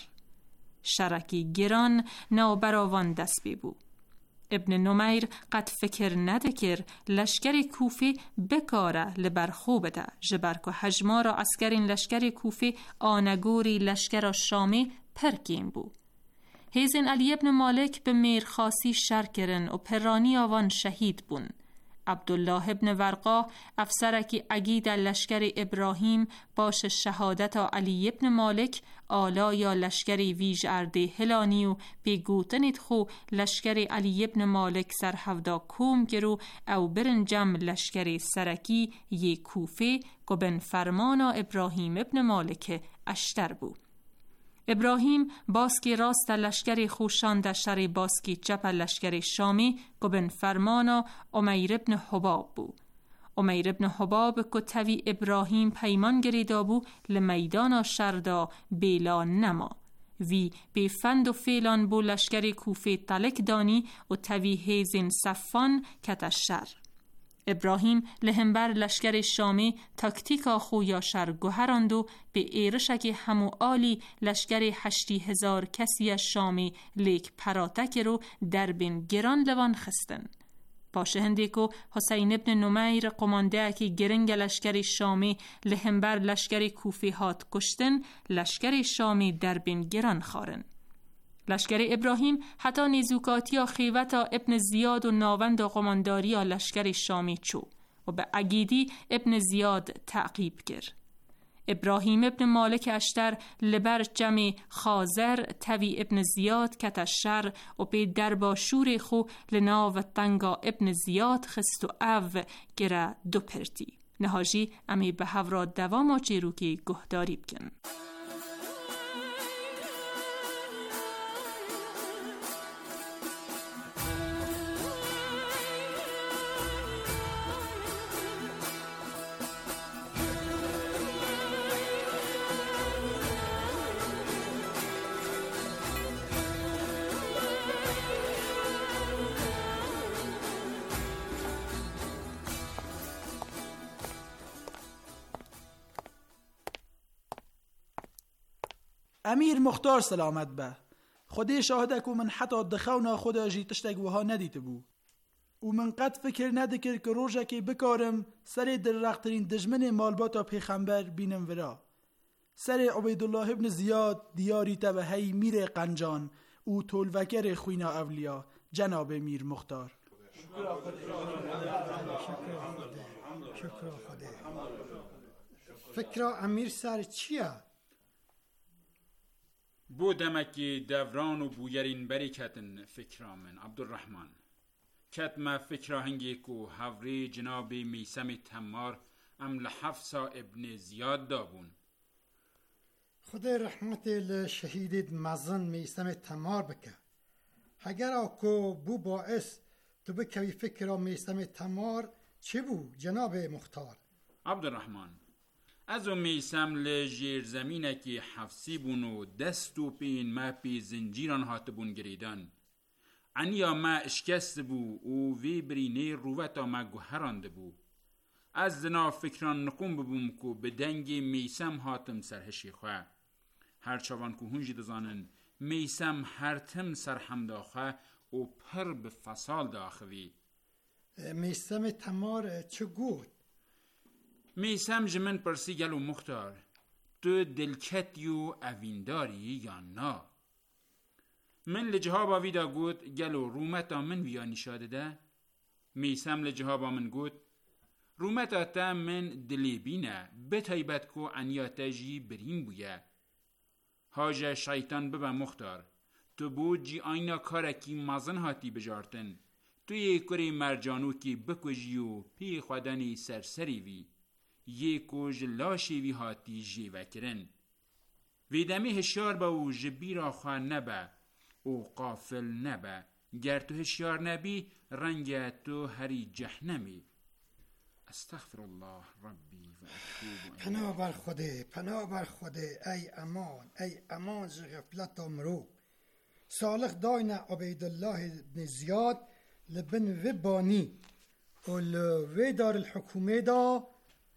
شرکی گران نو براوان دست بی بو. ابن نمیر قد فکر ندکر لشکر کوفی بکاره لبرخوب ده جبرکو حجمارا اسکرین لشکر کوفی آنگوری لشکر شامی پرکین بو. هیزن علی ابن مالک به میرخاسی شر کرن و پرانی آوان شهید بون. عبدالله ابن ورقا افسرکی اگید لشکر ابراهیم باش شهادت علی ابن مالک آلا یا لشکری ویج ارده هلانی و پیگوتنید خو لشکر علی ابن مالک سر 7 کوم گرو او برنجم لشکری سرکی یه کوفه که بن فرمانا ابراهیم ابن مالک اشتر بود. ابراهیم باسکی راست لشکری خوشان در شر باسکی چپ لشکری شامی که بن فرمانا امیر ابن حباب بو. امیر ابن حباب که توی ابراهیم پیمان گریدا بو لمیدان شردا بیلا نما. وی به فند و فیلان بو لشکری کوفه تلک دانی و توی هیزین صفان کت شر. ابراهیم لهمبر لشکر شامی تاکتیکا خویا شر گوهراند و به ایرشک همو آلی لشکر 80,000 کسی شامی لیک پراتک رو در بین گران لوان خستن. پاشه هندیکو حسین ابن نمیر قمانده که گرنگ لشکر شامی لهمبر لشکر کوفی هات کشتن لشکر شامی در بین گران خارن. لشکر ابراهیم حتی نیزوکاتیا خیوتا ابن زیاد و ناوند و قمانداریا لشکر شامی چو و به اگیدی ابن زیاد تعقیب گر. ابراهیم ابن مالک اشتر لبر جمع خازر توی ابن زیاد کتشر و به دربا شور خو لناو تنگا ابن زیاد خست و او گره 2 پرتی. نهاجی امی به هورا دوام و چیروکی گهداری بکن. امیر مختار سلامت به خودی شاهده من حتی دخونا خدا جی تشتگ وها ندیده بو و من قد فکر ندکر که روژه که بکارم سر در رخترین دجمن مالباتا پیغمبر بینم ورا سر عبیدالله ابن زیاد دیاری تبهی میر قنجان و طولوکر خوینا اولیا جناب میر مختار. شکر خدا. فکر امیر سر چیه؟ بو دمکی دوران و بویرین بری کتن فکرامن عبدالرحمن کتم فکرا هنگی کو هوری جناب میسم تمار ام لحفصا ابن زیاد دابون. خدا رحمت لشهید مزن میسم تمار بکه. اگر اکو بو باعث تو بکوی فکرا میسم تمار چی بو جناب مختار؟ عبدالرحمن از میسم لجیر زمینه که حفظی بون و دست و پین ما پی زنجیران هات بون گریدن عنیا ما اشکست بو و وی برینه رووتا ما گوهرانده بو از دنا فکران نقوم ببوم که به دنگ میسم هاتم سرهشی خواه هر چوان که هنجی دزانن میسم هر تم سرحم داخواه و پر به فصال داخوی. میسم تمار چه گود؟ میسم جمن پرسی گلو مختار تو دلکتی و اوینداری یا نا؟ من لجهابا ویدا گود گلو رومتا من ویا نشاده ده؟ میسم لجهابا من گود رومتا تا من دلی بینه بتایبت کو عنیاتا جی برین بویه حاجه شیطان ببا مختار تو بود جی آینا کارکی مازن هاتی بجارتن تو یه کری مرجانو کی بکجی و پی خودنی سرسری وی یه کج لاشی وی هاتی جی وکرن ویدمی هشیار با و جبیر آخواه نبا او قافل نبا گر تو هشیار نبی رنگ تو هری جهنمی. استغفر الله ربی و اتوب پناه بر خوده ای امان ز غفلت امرو صالح داین عبیدالله بن زیاد لبن و بانی و لوی دار الحکومه دا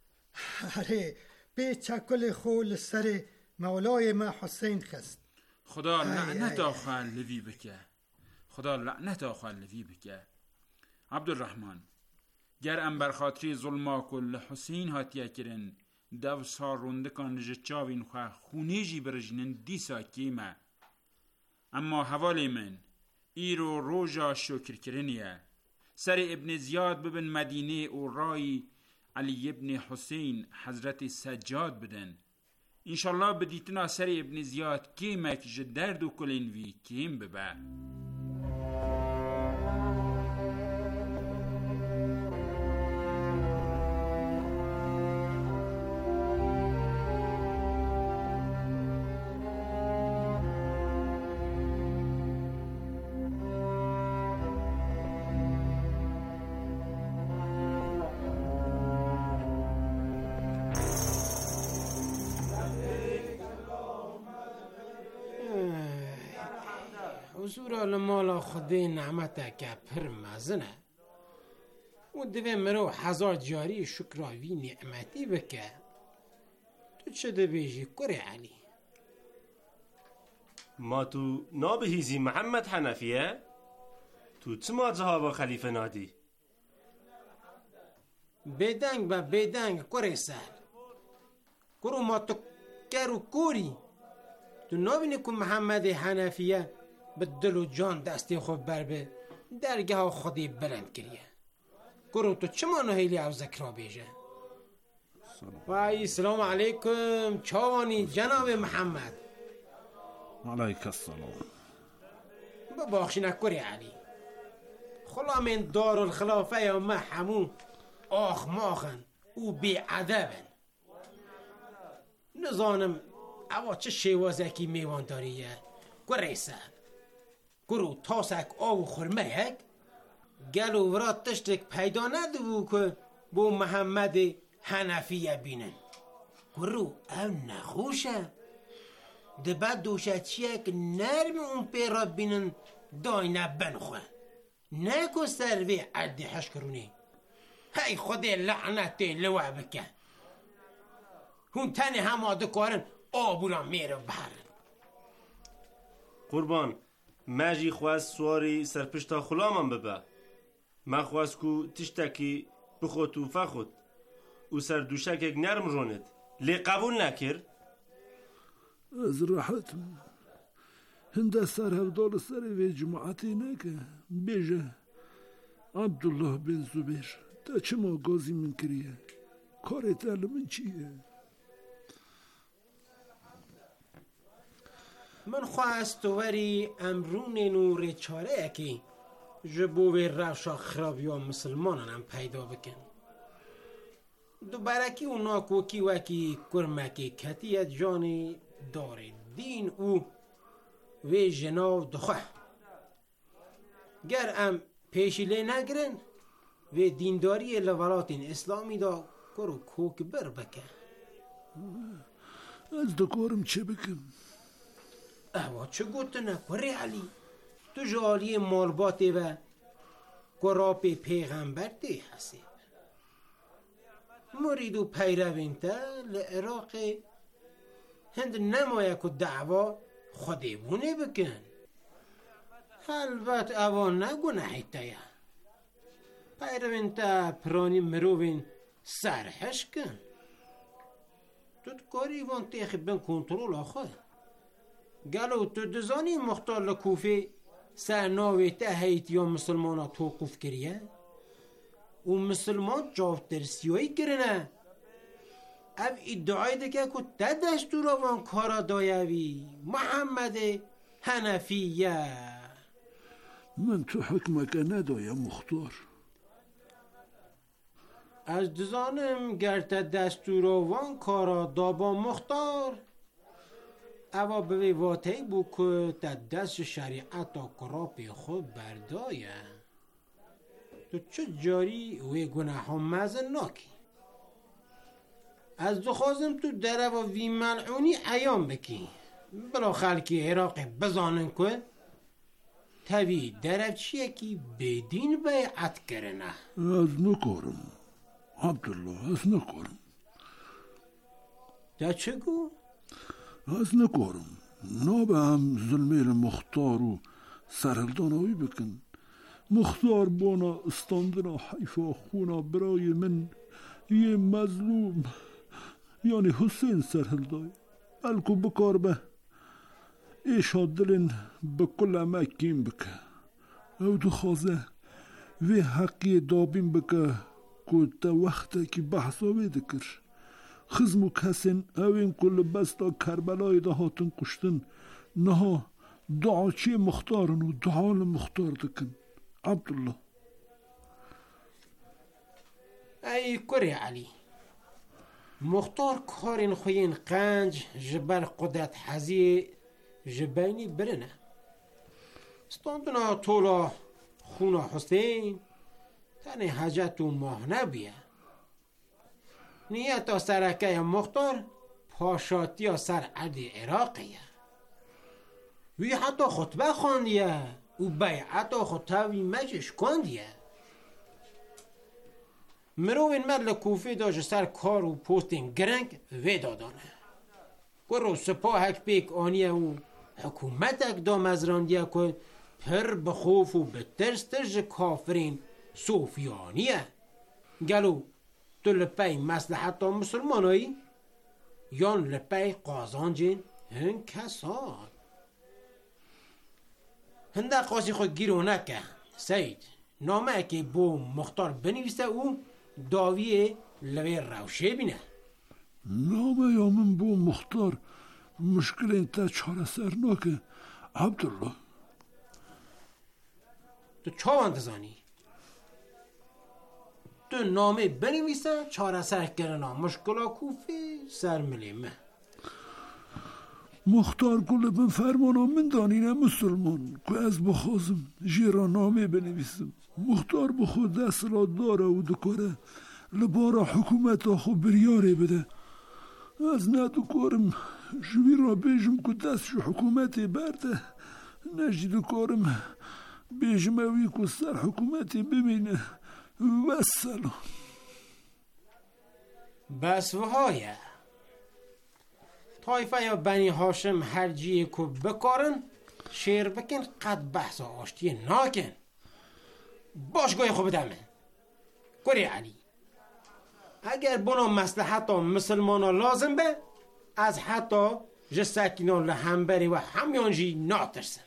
اره به چکل خول سر مولای ما حسین خست. خدا لعنت آخوان لوی بکه خدا لعنت آخوان لوی بکه. عبدالرحمن گر ام برخاطری ظلما کل حسین هاتیه کرن دو سار رونده کان جچاوین خواه خونی جی برجنن دیسا کیمه اما حوالی من ایرو روژا شکر کرنیه سر ابن زیاد ببن مدینه و رای علی ابن حسین حضرت سجاد بدن انشالله بدیتنا سر ابن زیاد کیمه که جدرد و کلین وی کیم ببه. حضور المالا خدای نعمت که پر مزنه و دوی مرو هزار جاری شکراوی نعمتی بکه. تو چه دو بیجی کره علی؟ ما تو نابهیزی محمد حنفیه؟ تو چه ماجها با خلیفه نادی؟ بدنگ کره سر کرو ما تو کرو کوری تو نابینی که محمد حنفیه به دل و جان دستی خود بر به درگه ها خودی بلند کریه کرو تو چه مانو هیلی او ذکرا بیجه؟ وای سلام علیکم چاوانی جناب محمد. علیک السلام. بباخشی نکری علی خلا من دار الخلافه یا ما همون آخ ماخن او بی عدبن نزانم اوا چه شیوازکی میوان داریه گریسه گرو تاسک آو خرمه یک گلو ورا تشتک پیدا ندو که بو محمد حنفیه بینن گرو او نخوشه دبا دوشه چیه که نرم اون پیرا بینن داینه بنخواه نکو سروی عدی حش کرونی هی خود لعنتی لوه بکن هون تنی هم آده کارن آبورا میره بهرن. قربان ماجی خواست سواری سرپشتا خلامم ببه ما خواست کو تشتکی بخوت و فخوت و سر دوشک یک نرم رونید لی قبول نکر؟ از راحتم هنده سر هفدال سر وی جماعتی نکه بیجه عبدالله بن زبیر تا چه ما گازی من کریه کارت من چیه؟ من خواست وری امرون نور چاره اکی جبوی روشا خرابی و مسلمانانم پیدا بکن. دو برکی و ناکوکی وکی کرمکی کتیت جانی دار دین او و جناو دخواه گر ام پیشی لی نگرن و دینداری لولات اسلامی دا کرو کوک بر بکن. از دکارم چه بکن؟ اوا چه گوتنه کری علی تو جالی مالباته و قراب پیغمبر ده حسیب مرید و پیروین تا لعراق هند نمایه که دعوا خودی بونه بکن. البت اوا نگونه تایه پیروین تا پرانی مروین سرحش کن. تو کاری وان تیخی بین کنترول آخواه گلو تو دزانی مختار لکوفه سرناوی تا هیت یا مسلمانا توقف کریه و مسلمان جاو ترسیوی کرنه اب ادعای دکه که تا دستور وان کارا دایوی محمد حنفیه. من تو حکمک ندایم مختار. از دزانم گر تا دستور وان کارا دابا مختار اوا به واتی بو که تا دست شریعت و قراب خود بردایه. تو چه جاری و گناه ها مزن ناکی از دو خوازم تو دره و وی ملعونی ایام بکی بلا خلکی عراق بزانن که تاوی درف چیه که بدین بیعت کرنه. از نکارم عبدالله از نکارم. تا چه گو؟ از نکارم نابه هم ظلمه مختار و سرهلدانوی بکن. مختار بانا استاندنا حیفا خونا برای من یه مظلوم یعنی حسین سرهلدای بلکو بکار به ایشا دلن بکل امکیم بکه او دو خوازه وی حقی دابیم بکه که تا وقتا که بحثاوی دکر خزمو کسین اوین کل بستا کربلای ده هاتن کشتن نها دعاچی مختارن و دعال مختار دکن. عبدالله ای کری علی مختار کارین خوین قنج جبر قدرت حزی جبینی برنه استاندنا طولا خونا حسین تنی حجت و ماهنه بیه نیتا سرکه مختار پاشاتی سر عدی عراقیه وی حتی خطبه خواندیه و بیعت خطاوی مجش کندیه مروین مدل کوفی داج سر کار و پوستین گرنگ وی دادانه گرو سپاهک بیک آنیه و حکومتک دامزراندیه که پر بخوف و بترس ترج کافرین صوفیانیه گلو تو لپی مصلحت مسلمانایی یان لپی قازانجین هن کسان هنده قاسی خود گیرو نکه سید نامه که بو مختار بنویسه او داویه لوی روشه بینه. نامه یا من بو مختار مشکل این تا چاره سر ناکه. عبدالله تو چاوان دزانی؟ تو نامه بنویسه چاره سر کرنا مشکلا کوفی سر ملیمه مختار کل من فرمانا من دانینه مسلمان که از بخوازم جیرا نامه بنویسم مختار بخود دست را داره و دکاره لبارا حکومت آخو بریاره بده از ندکارم جوی را بیجم که دستشو حکومتی برده نجی دکارم بیجم اوی که سر حکومتی ببینه و سلام بس وهایه طایفه یا بنی هاشم هر جیه که بکارن شیر بکن قد بحث آشتی ناکن باش گوی خوب دمه گوری علی اگر بنا مصلحت مسلمان لازم به از حتی جسکینان لحنبری و همیان جی ناترسن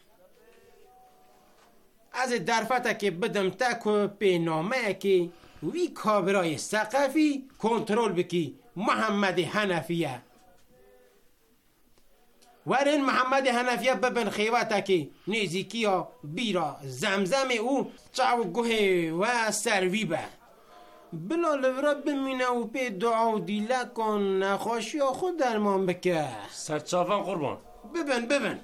از درفته که بدم تکو به نامه که وی کابرای سقفی کنترل بکی محمد حنفیه ورن محمد حنفیه ببن خیواتکی نزیکیا بیرا زمزم او چاو گوه و سروی به بلا لورا بمینه و به دعا و دیله کن نخواشی خود درمان بکه سرچافن قربان ببن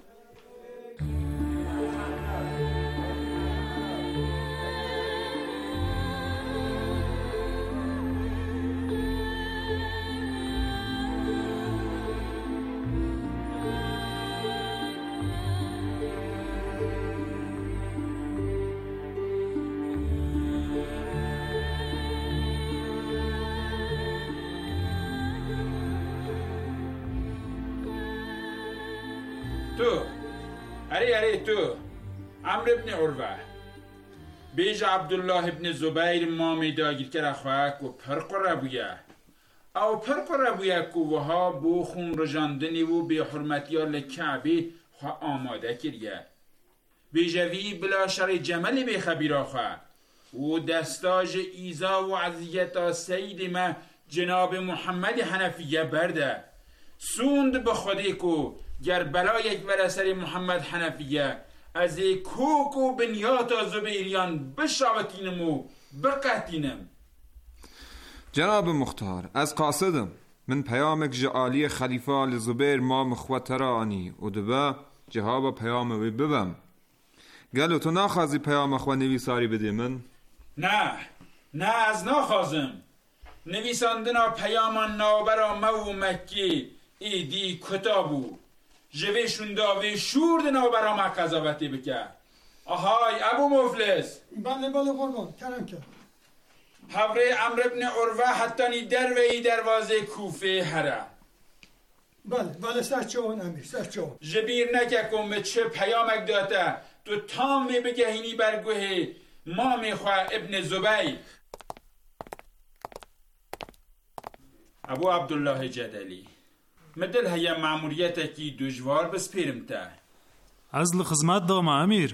تو اره تو عمرو ابن عروه بیج عبدالله ابن زبیر مامی داگیر که رخواه و پرق ربویه او پرق ربویه که وها بو خون رجاندنی و بی حرمتیال کعبی خواه آماده کریه بیجوی بلا شر جملی بی خبیره خواه و دستاج ایزا و عذیتا سید ما جناب محمد حنفیه برده سوند به خودی کو گر بلا یک ورسر محمد حنفیه از کوک و بنیاتا زبیریان بشاوتینم و بقتینم. جناب مختار از قاصدم من پیامک جعالی خلیفه لزبیر ما مخوترانی و دبا جهاب پیام وی ببم گلو تو ناخوازی پیام خو نویساری بده من؟ نه از ناخوازم نویساندنا پیامان نابرا مو مکی ایدی کتابو جوی شونداوی شورد نابرا ما قضاوتی بکر آهای ابو مفلس بله قربان کرم کرد حوره عمرو ابن عروه حتی دروی دروازه کوفه هره بله سرچون امیر سرچون جبیر نککم به چه پیامک داته تو تام می بگهینی برگوه ما میخواه ابن زبیر ابو عبدالله جدلی مدل هیا معمولیتکی دجوار بسپیرم تا از لخزمت دام امیر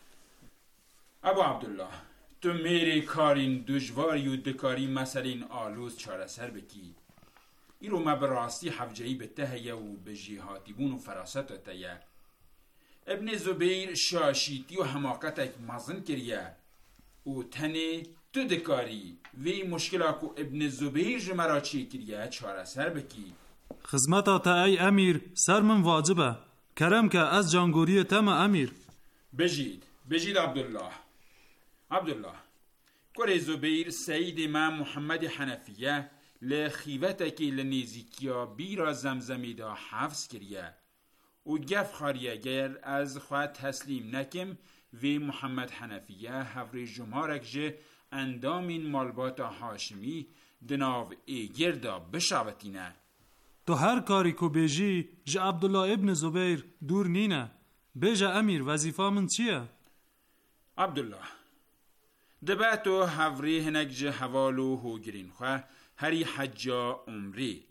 ابو عبدالله تو میری کارین دجواری و دکاری مسئلین آلوز چاره سر بکی ای رو ما براستی حفجهی به تهیه و به جهاتی بون و فراست تهیه ابن زبیر شاشیتی و حماقتک مزن کریه و تنه تو دکاری وی مشکلاکو ابن زبیر جمرا چی کریه چاره سر بکی خدمتا تا ای امیر سر من واجبه کرم که از جانگوری تم امیر بجید عبدالله کره زبیر سید ما محمد حنفیه لخیوتکی لنیزیکیا بیرا زمزمی دا حفظ کریه و گف خاریه گر از خواه تسلیم نکم وی محمد حنفیه هفر جمارک جه اندامین مالباتا هاشمی دناو ایگر دا بشاوتینه تو هر کاری کو بیجی جه عبدالله ابن زبیر دور نینه بیجه امیر وظیفه من چیه؟ عبدالله دباتو هفری هنک جه حوالو هوگرین خواه هری حجا عمری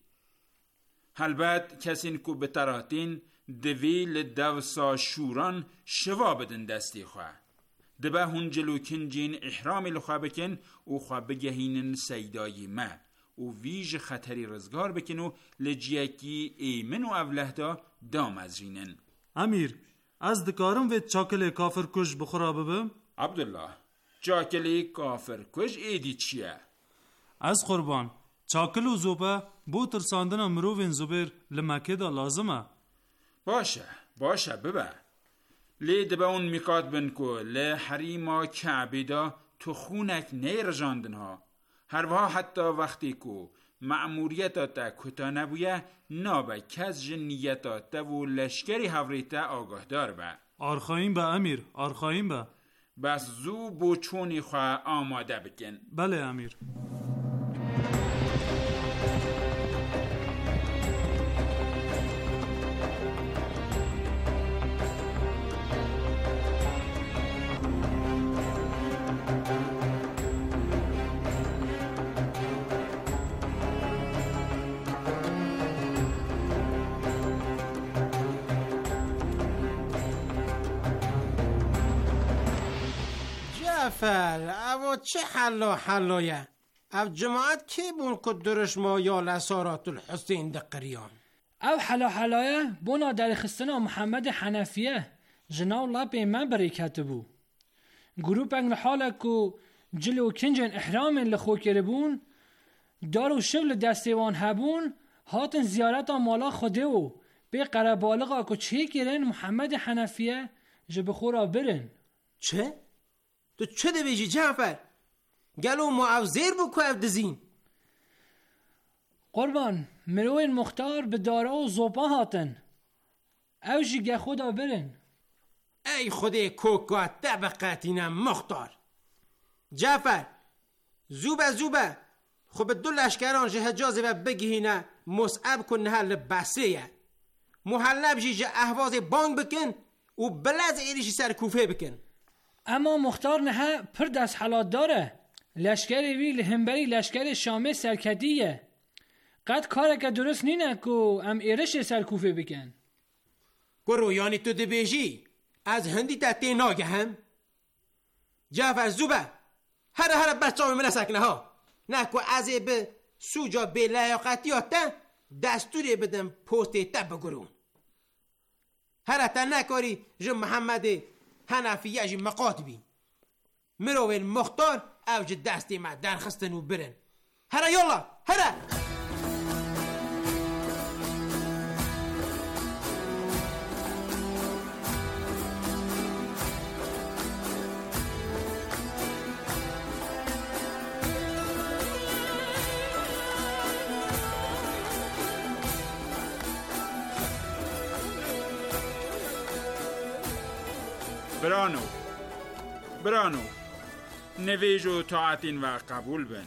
هلبت کسین کو بتراتین دوی لدوسا شوران شوا بدن دستی خواه دبا هون جلو کنجین احرامی لخواه بکن و خواه بگهینن سیدای ما و ویج خطری رزگار بکن و لجیکی ایمن و اوله دام از رینن امیر از دکارم و چاکل کافر کش بخورا ببم؟ عبدالله چاکل کافر کش ایدی چیه؟ از قربان چاکل و زوبه بو ترساندن مرووین زبیر لمکه دا لازمه باشه ببه لی دبا اون میقات بن کو لی حریما کعبی دا تو خونک نیرجاندن ها هرها حتی وقتی کو معموریتا تا کتا نبویه نابه کس جنیتا تا و لشکری حوریتا آگاه دار به آرخاییم به امیر آرخاییم به بس زو بو چونی خواه آماده بکن بله امیر او چه حلویه او جماعت کی بون که درش ما یا لسارات الحسین دقریان او حلاحلایه بونا در خستنا محمد حنفیه جناو لابی من برکت بو. گروپ انگ حالا کو جلو کنجن احرام لخو کربون دارو شغل دستیوان هبون هاتن زیارت مالا خوده و به قربالغا کو چه کرن محمد حنفیه جب خورا برن. چه؟ تو چه ده بیجی جعفر؟ گلو معوزیر بو که افدزین؟ قربان مروین مختار به دارا و زوبا هاتن او جیگه خدا برن. ای خود کوکات طبقاتینم مختار. جعفر زوبه خب دو لشکران جه حجازه و بگهینه مصعب کن نهر لبسیه محلب جیجه احواز بانگ بکن و بلز ایریشی سر کوفه بکن. اما مختار نه پر دست حالات داره. لشکر وی لهمبری لشکر شامه سرکدیه. قد کاره که درست نینه که ام ایرش سر کوفه بکن. گرو یعنی تو دبیجی از هندی تحتی ناگه هم؟ جعفر زوبه هر بچه همه نسکنه ها نکو از به سوجا به لیاقتیات دستوری بدم پوست تب بگرون. هر تا نکاری جو محمد حنفیه جی مقاطبی مروین مختار اوج دستی ما در خستن و برن. هر یالا هر برانو نویج و طاعتین و قبول بن.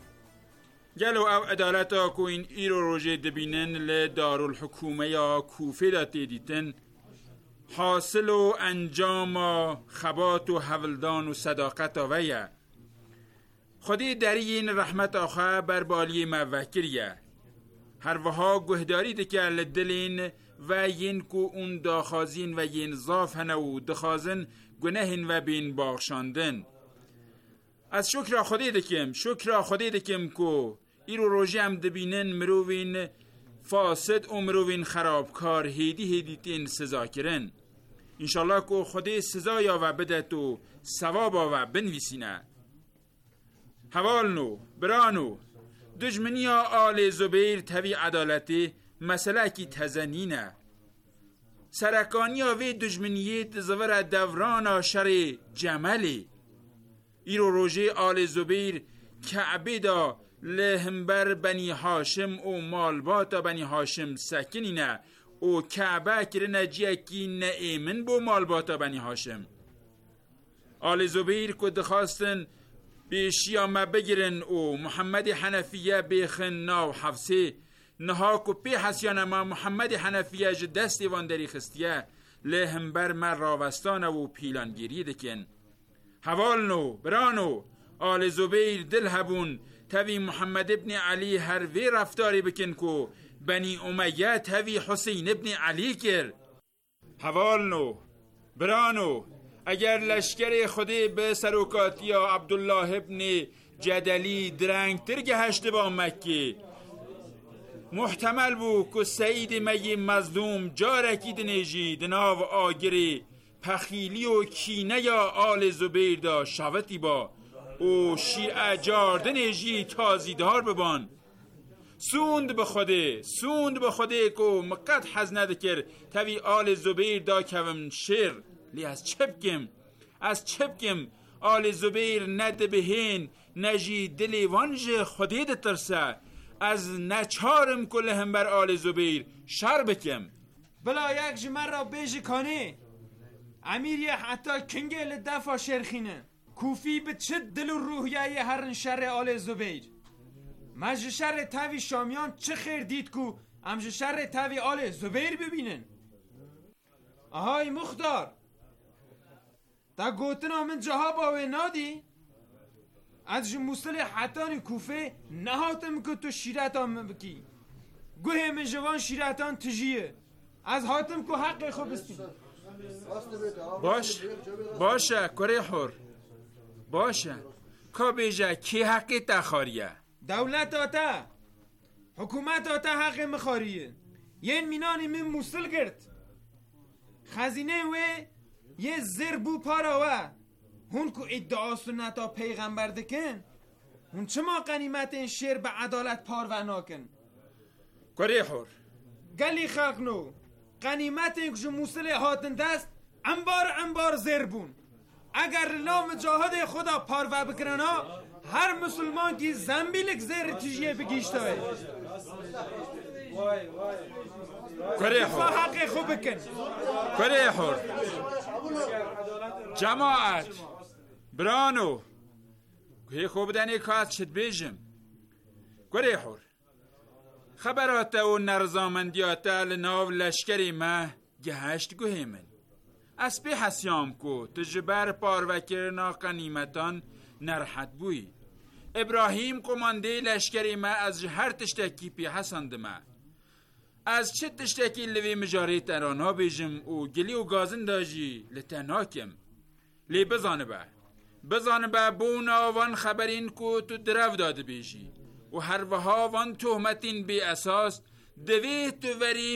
گلو او عدالتا کو این ایرو روژه دبینن لدارالحکومه یا کوفه داتی دیتن حاصل و انجام خبات و حولدان و صداقت آویه. خودی درین رحمت آخه بر بالی موکریه. هر وها گهداری دکر لدلین و ین کو اون داخازین و ین زاف هنو دخازن گناهین و بین باخشاندن. از شکر خودی دکم کو ایرو روژه هم دبینن مروین فاسد و مروین خرابکار هیدی تین سزا کرن. انشالله کو خودی سزا یا و بدت و ثوابا و بنویسینه. حوالنو برانو دجمنی آل زبیر توی عدالتی مسئله کی تزنینه. سرکانی وی دجمنیت زور دوران شر جملی. ایرو روژه آل زبیر کعبه دا لهمبر بنی هاشم و مالبات بنی هاشم سکنینه و کعبه کرنه جیه کی نئیمن بو مالبات بنی هاشم. آل زبیر که دخواستن به شیامه بگیرن و محمد حنفیه بیخن ناو حفظه نها کو پی حسیانه ما محمد حنفیه جه دست ایوان داری خستیه لهمبر من راوستانه و پیلانگیری دکن. حوالنو برانو آل زبیر دل هبون توی محمد ابن علی هر وی رفتاری بکن کو بنی امیه توی حسین ابن علی کر. حوالنو برانو اگر لشکر خودی به سروکاتی عبدالله ابن جدلی درنگ ترگه هشته با مکه محتمل بو که سعید می مظلوم جارکی دنیجی دناو آگری پخیلی و کینه یا آل زبیر دا شوتی با او شیعه جاردنیجی تازیدار ببان. سوند به خوده که مقد حز ندکر توی آل زبیر دا کوم شر لی از چپکم آل زبیر ند بهین نجی دلی وانج خودی ده ترسه از نچارم کل هم بر آل زبیر شر بکم. بلا یک جمر را بیجی کنی امیریه حتی کنگل دفع شرخینه کوفی به چه دل و روحیه هرن شر آل زبیر مجد شر تاوی شامیان چه خیر دید کو امج شر تاوی آل زبیر ببینن. آهای مختار تا گوتنا من جها باوی نادی از موسل حتان کوفه نهاتم که تو شیرتان بکی گوه من جوان شیرتان تجیه از هاتم که حق خوب بستیم. باشه کره حر باشه که بیجه کی حقی تخاریه دولت آتا حکومت آتا حق مخاریه ین مینانی من موسل گرد خزینه و یه زر بو پارا و هون کو ادعا سنتا پیغمبر دکن هون چما قنیمت این شیر به عدالت پار و ناکن کاری حور گلی خلق نو قنیمت این کجو موسل هاتن دست انبار زر بون اگر نام جاهد خدا پار و بکرنا هر مسلمان کی زنبیلک زر تیجیه بگیشتای کاری حور حق خوب بکن کاری حور جماعت برانو که خوب دنی کات شد بیجم کاری حور خبرات و نرزامندیات لناو لشکری ما گهشت گوهی من اسبی حسیام کو تجبر پاروکرنا قنیمتان نرحت بوی ابراهیم قمانده لشکری ما از هر تشتکی پی حسند ما از چه تشتکی لوی مجاری ترانا بیجم و گلی و گازن داجی لتناکم لی بزانه با بونا وان خبرین کو تو درو داده بیجی و هر وها وان تهمتین بی اساس دویت وری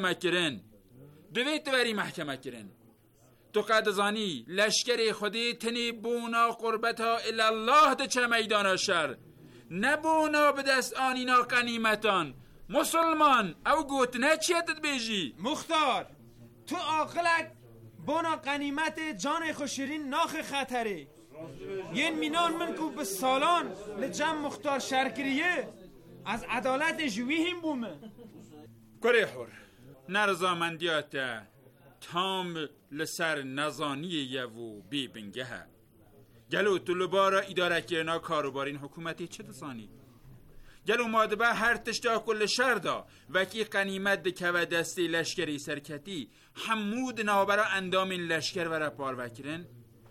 محکمه کرن تو قد زانی لشکر خودی تنی بونا قربتا الالله ده چه میدانا شر نبونا به دست آنینا قنیمتان مسلمان او گوتنه چیتت بیجی مختار تو آقلک بونا قنیمت جان خوشیرین ناخ خطره ین مینان من کو به سالان لجم مختار شرکریه از عدالت جوی هم بومه کاری حور نرزامندیات تام لسر نزانی یوو بی بنگه گلو طلبارا اداره کرنا کاروبارین حکومتی چه دسانی گلو مادبه هر تشتا کل شردا وکی قنیمت دکه و دستی لشکری سرکتی حمود نابرا اندامین لشکر ورا پار وکرن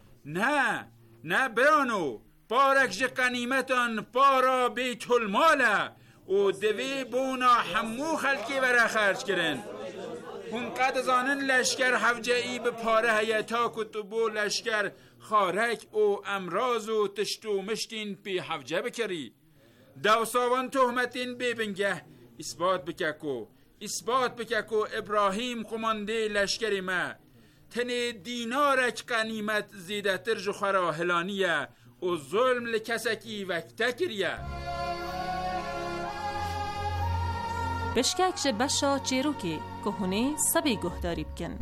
نه برانو پارک جه قنیمتان پارا بیت الماله و دوی بونا حمو خلکی ورا خرج کرن هون قد زانن لشکر حوجهی به پاره هیتا کتبو لشکر خارک و امراض و تشتو مشتین پی حوجه بکری دوساوان تهمتین ببنگه اثبات بککو ابراهیم قمانده لشکر ما تن دینارک قنیمت زیده تر جخورا هلانیه و ظلم لکسکی وکته کریه بشکک بشا چیروکی که هونه سبی گهداری بکن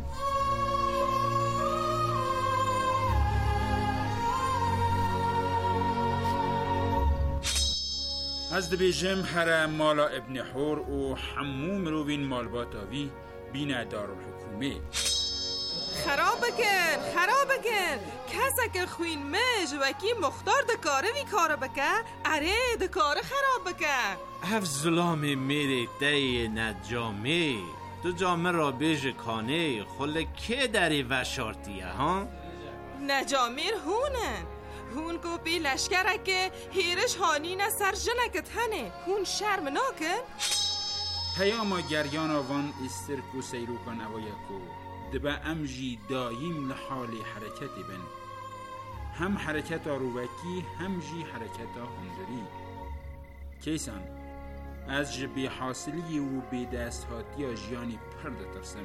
از دبیجم هر مالا ابن حور و حمو مروین مالباتاوی بینه دارالحکومه خراب بکن کسا که خوین مج وکی مختار دکاره وی کاره بکه اره دکاره خراب بکه اف ظلام میری دی نجامی تو جامه را بیج کانه خل که داری وشارتیه ها؟ نجامیر هون کو پی لشکره که هیرش هانین سر جنکت هنه هون شرم ناکن؟ پیاما گریان آوان استرکو سیروکان اوایکو دبا امجی دایم لحال حرکتی بن هم حرکت آروکی هم جی حرکت هندری کیسان از جبی حاصلی و بی دست هاتی جیانی پرده ترسم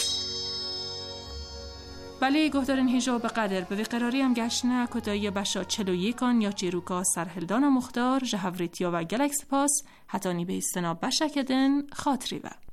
بله گهدارن هیجا به قدر به قراری هم گشنه کتایی بشا 41 یا چیروکا سرهلدان مختار جهوریتیا و گلک سپاس حتانی به استنا بشکدن خاطری و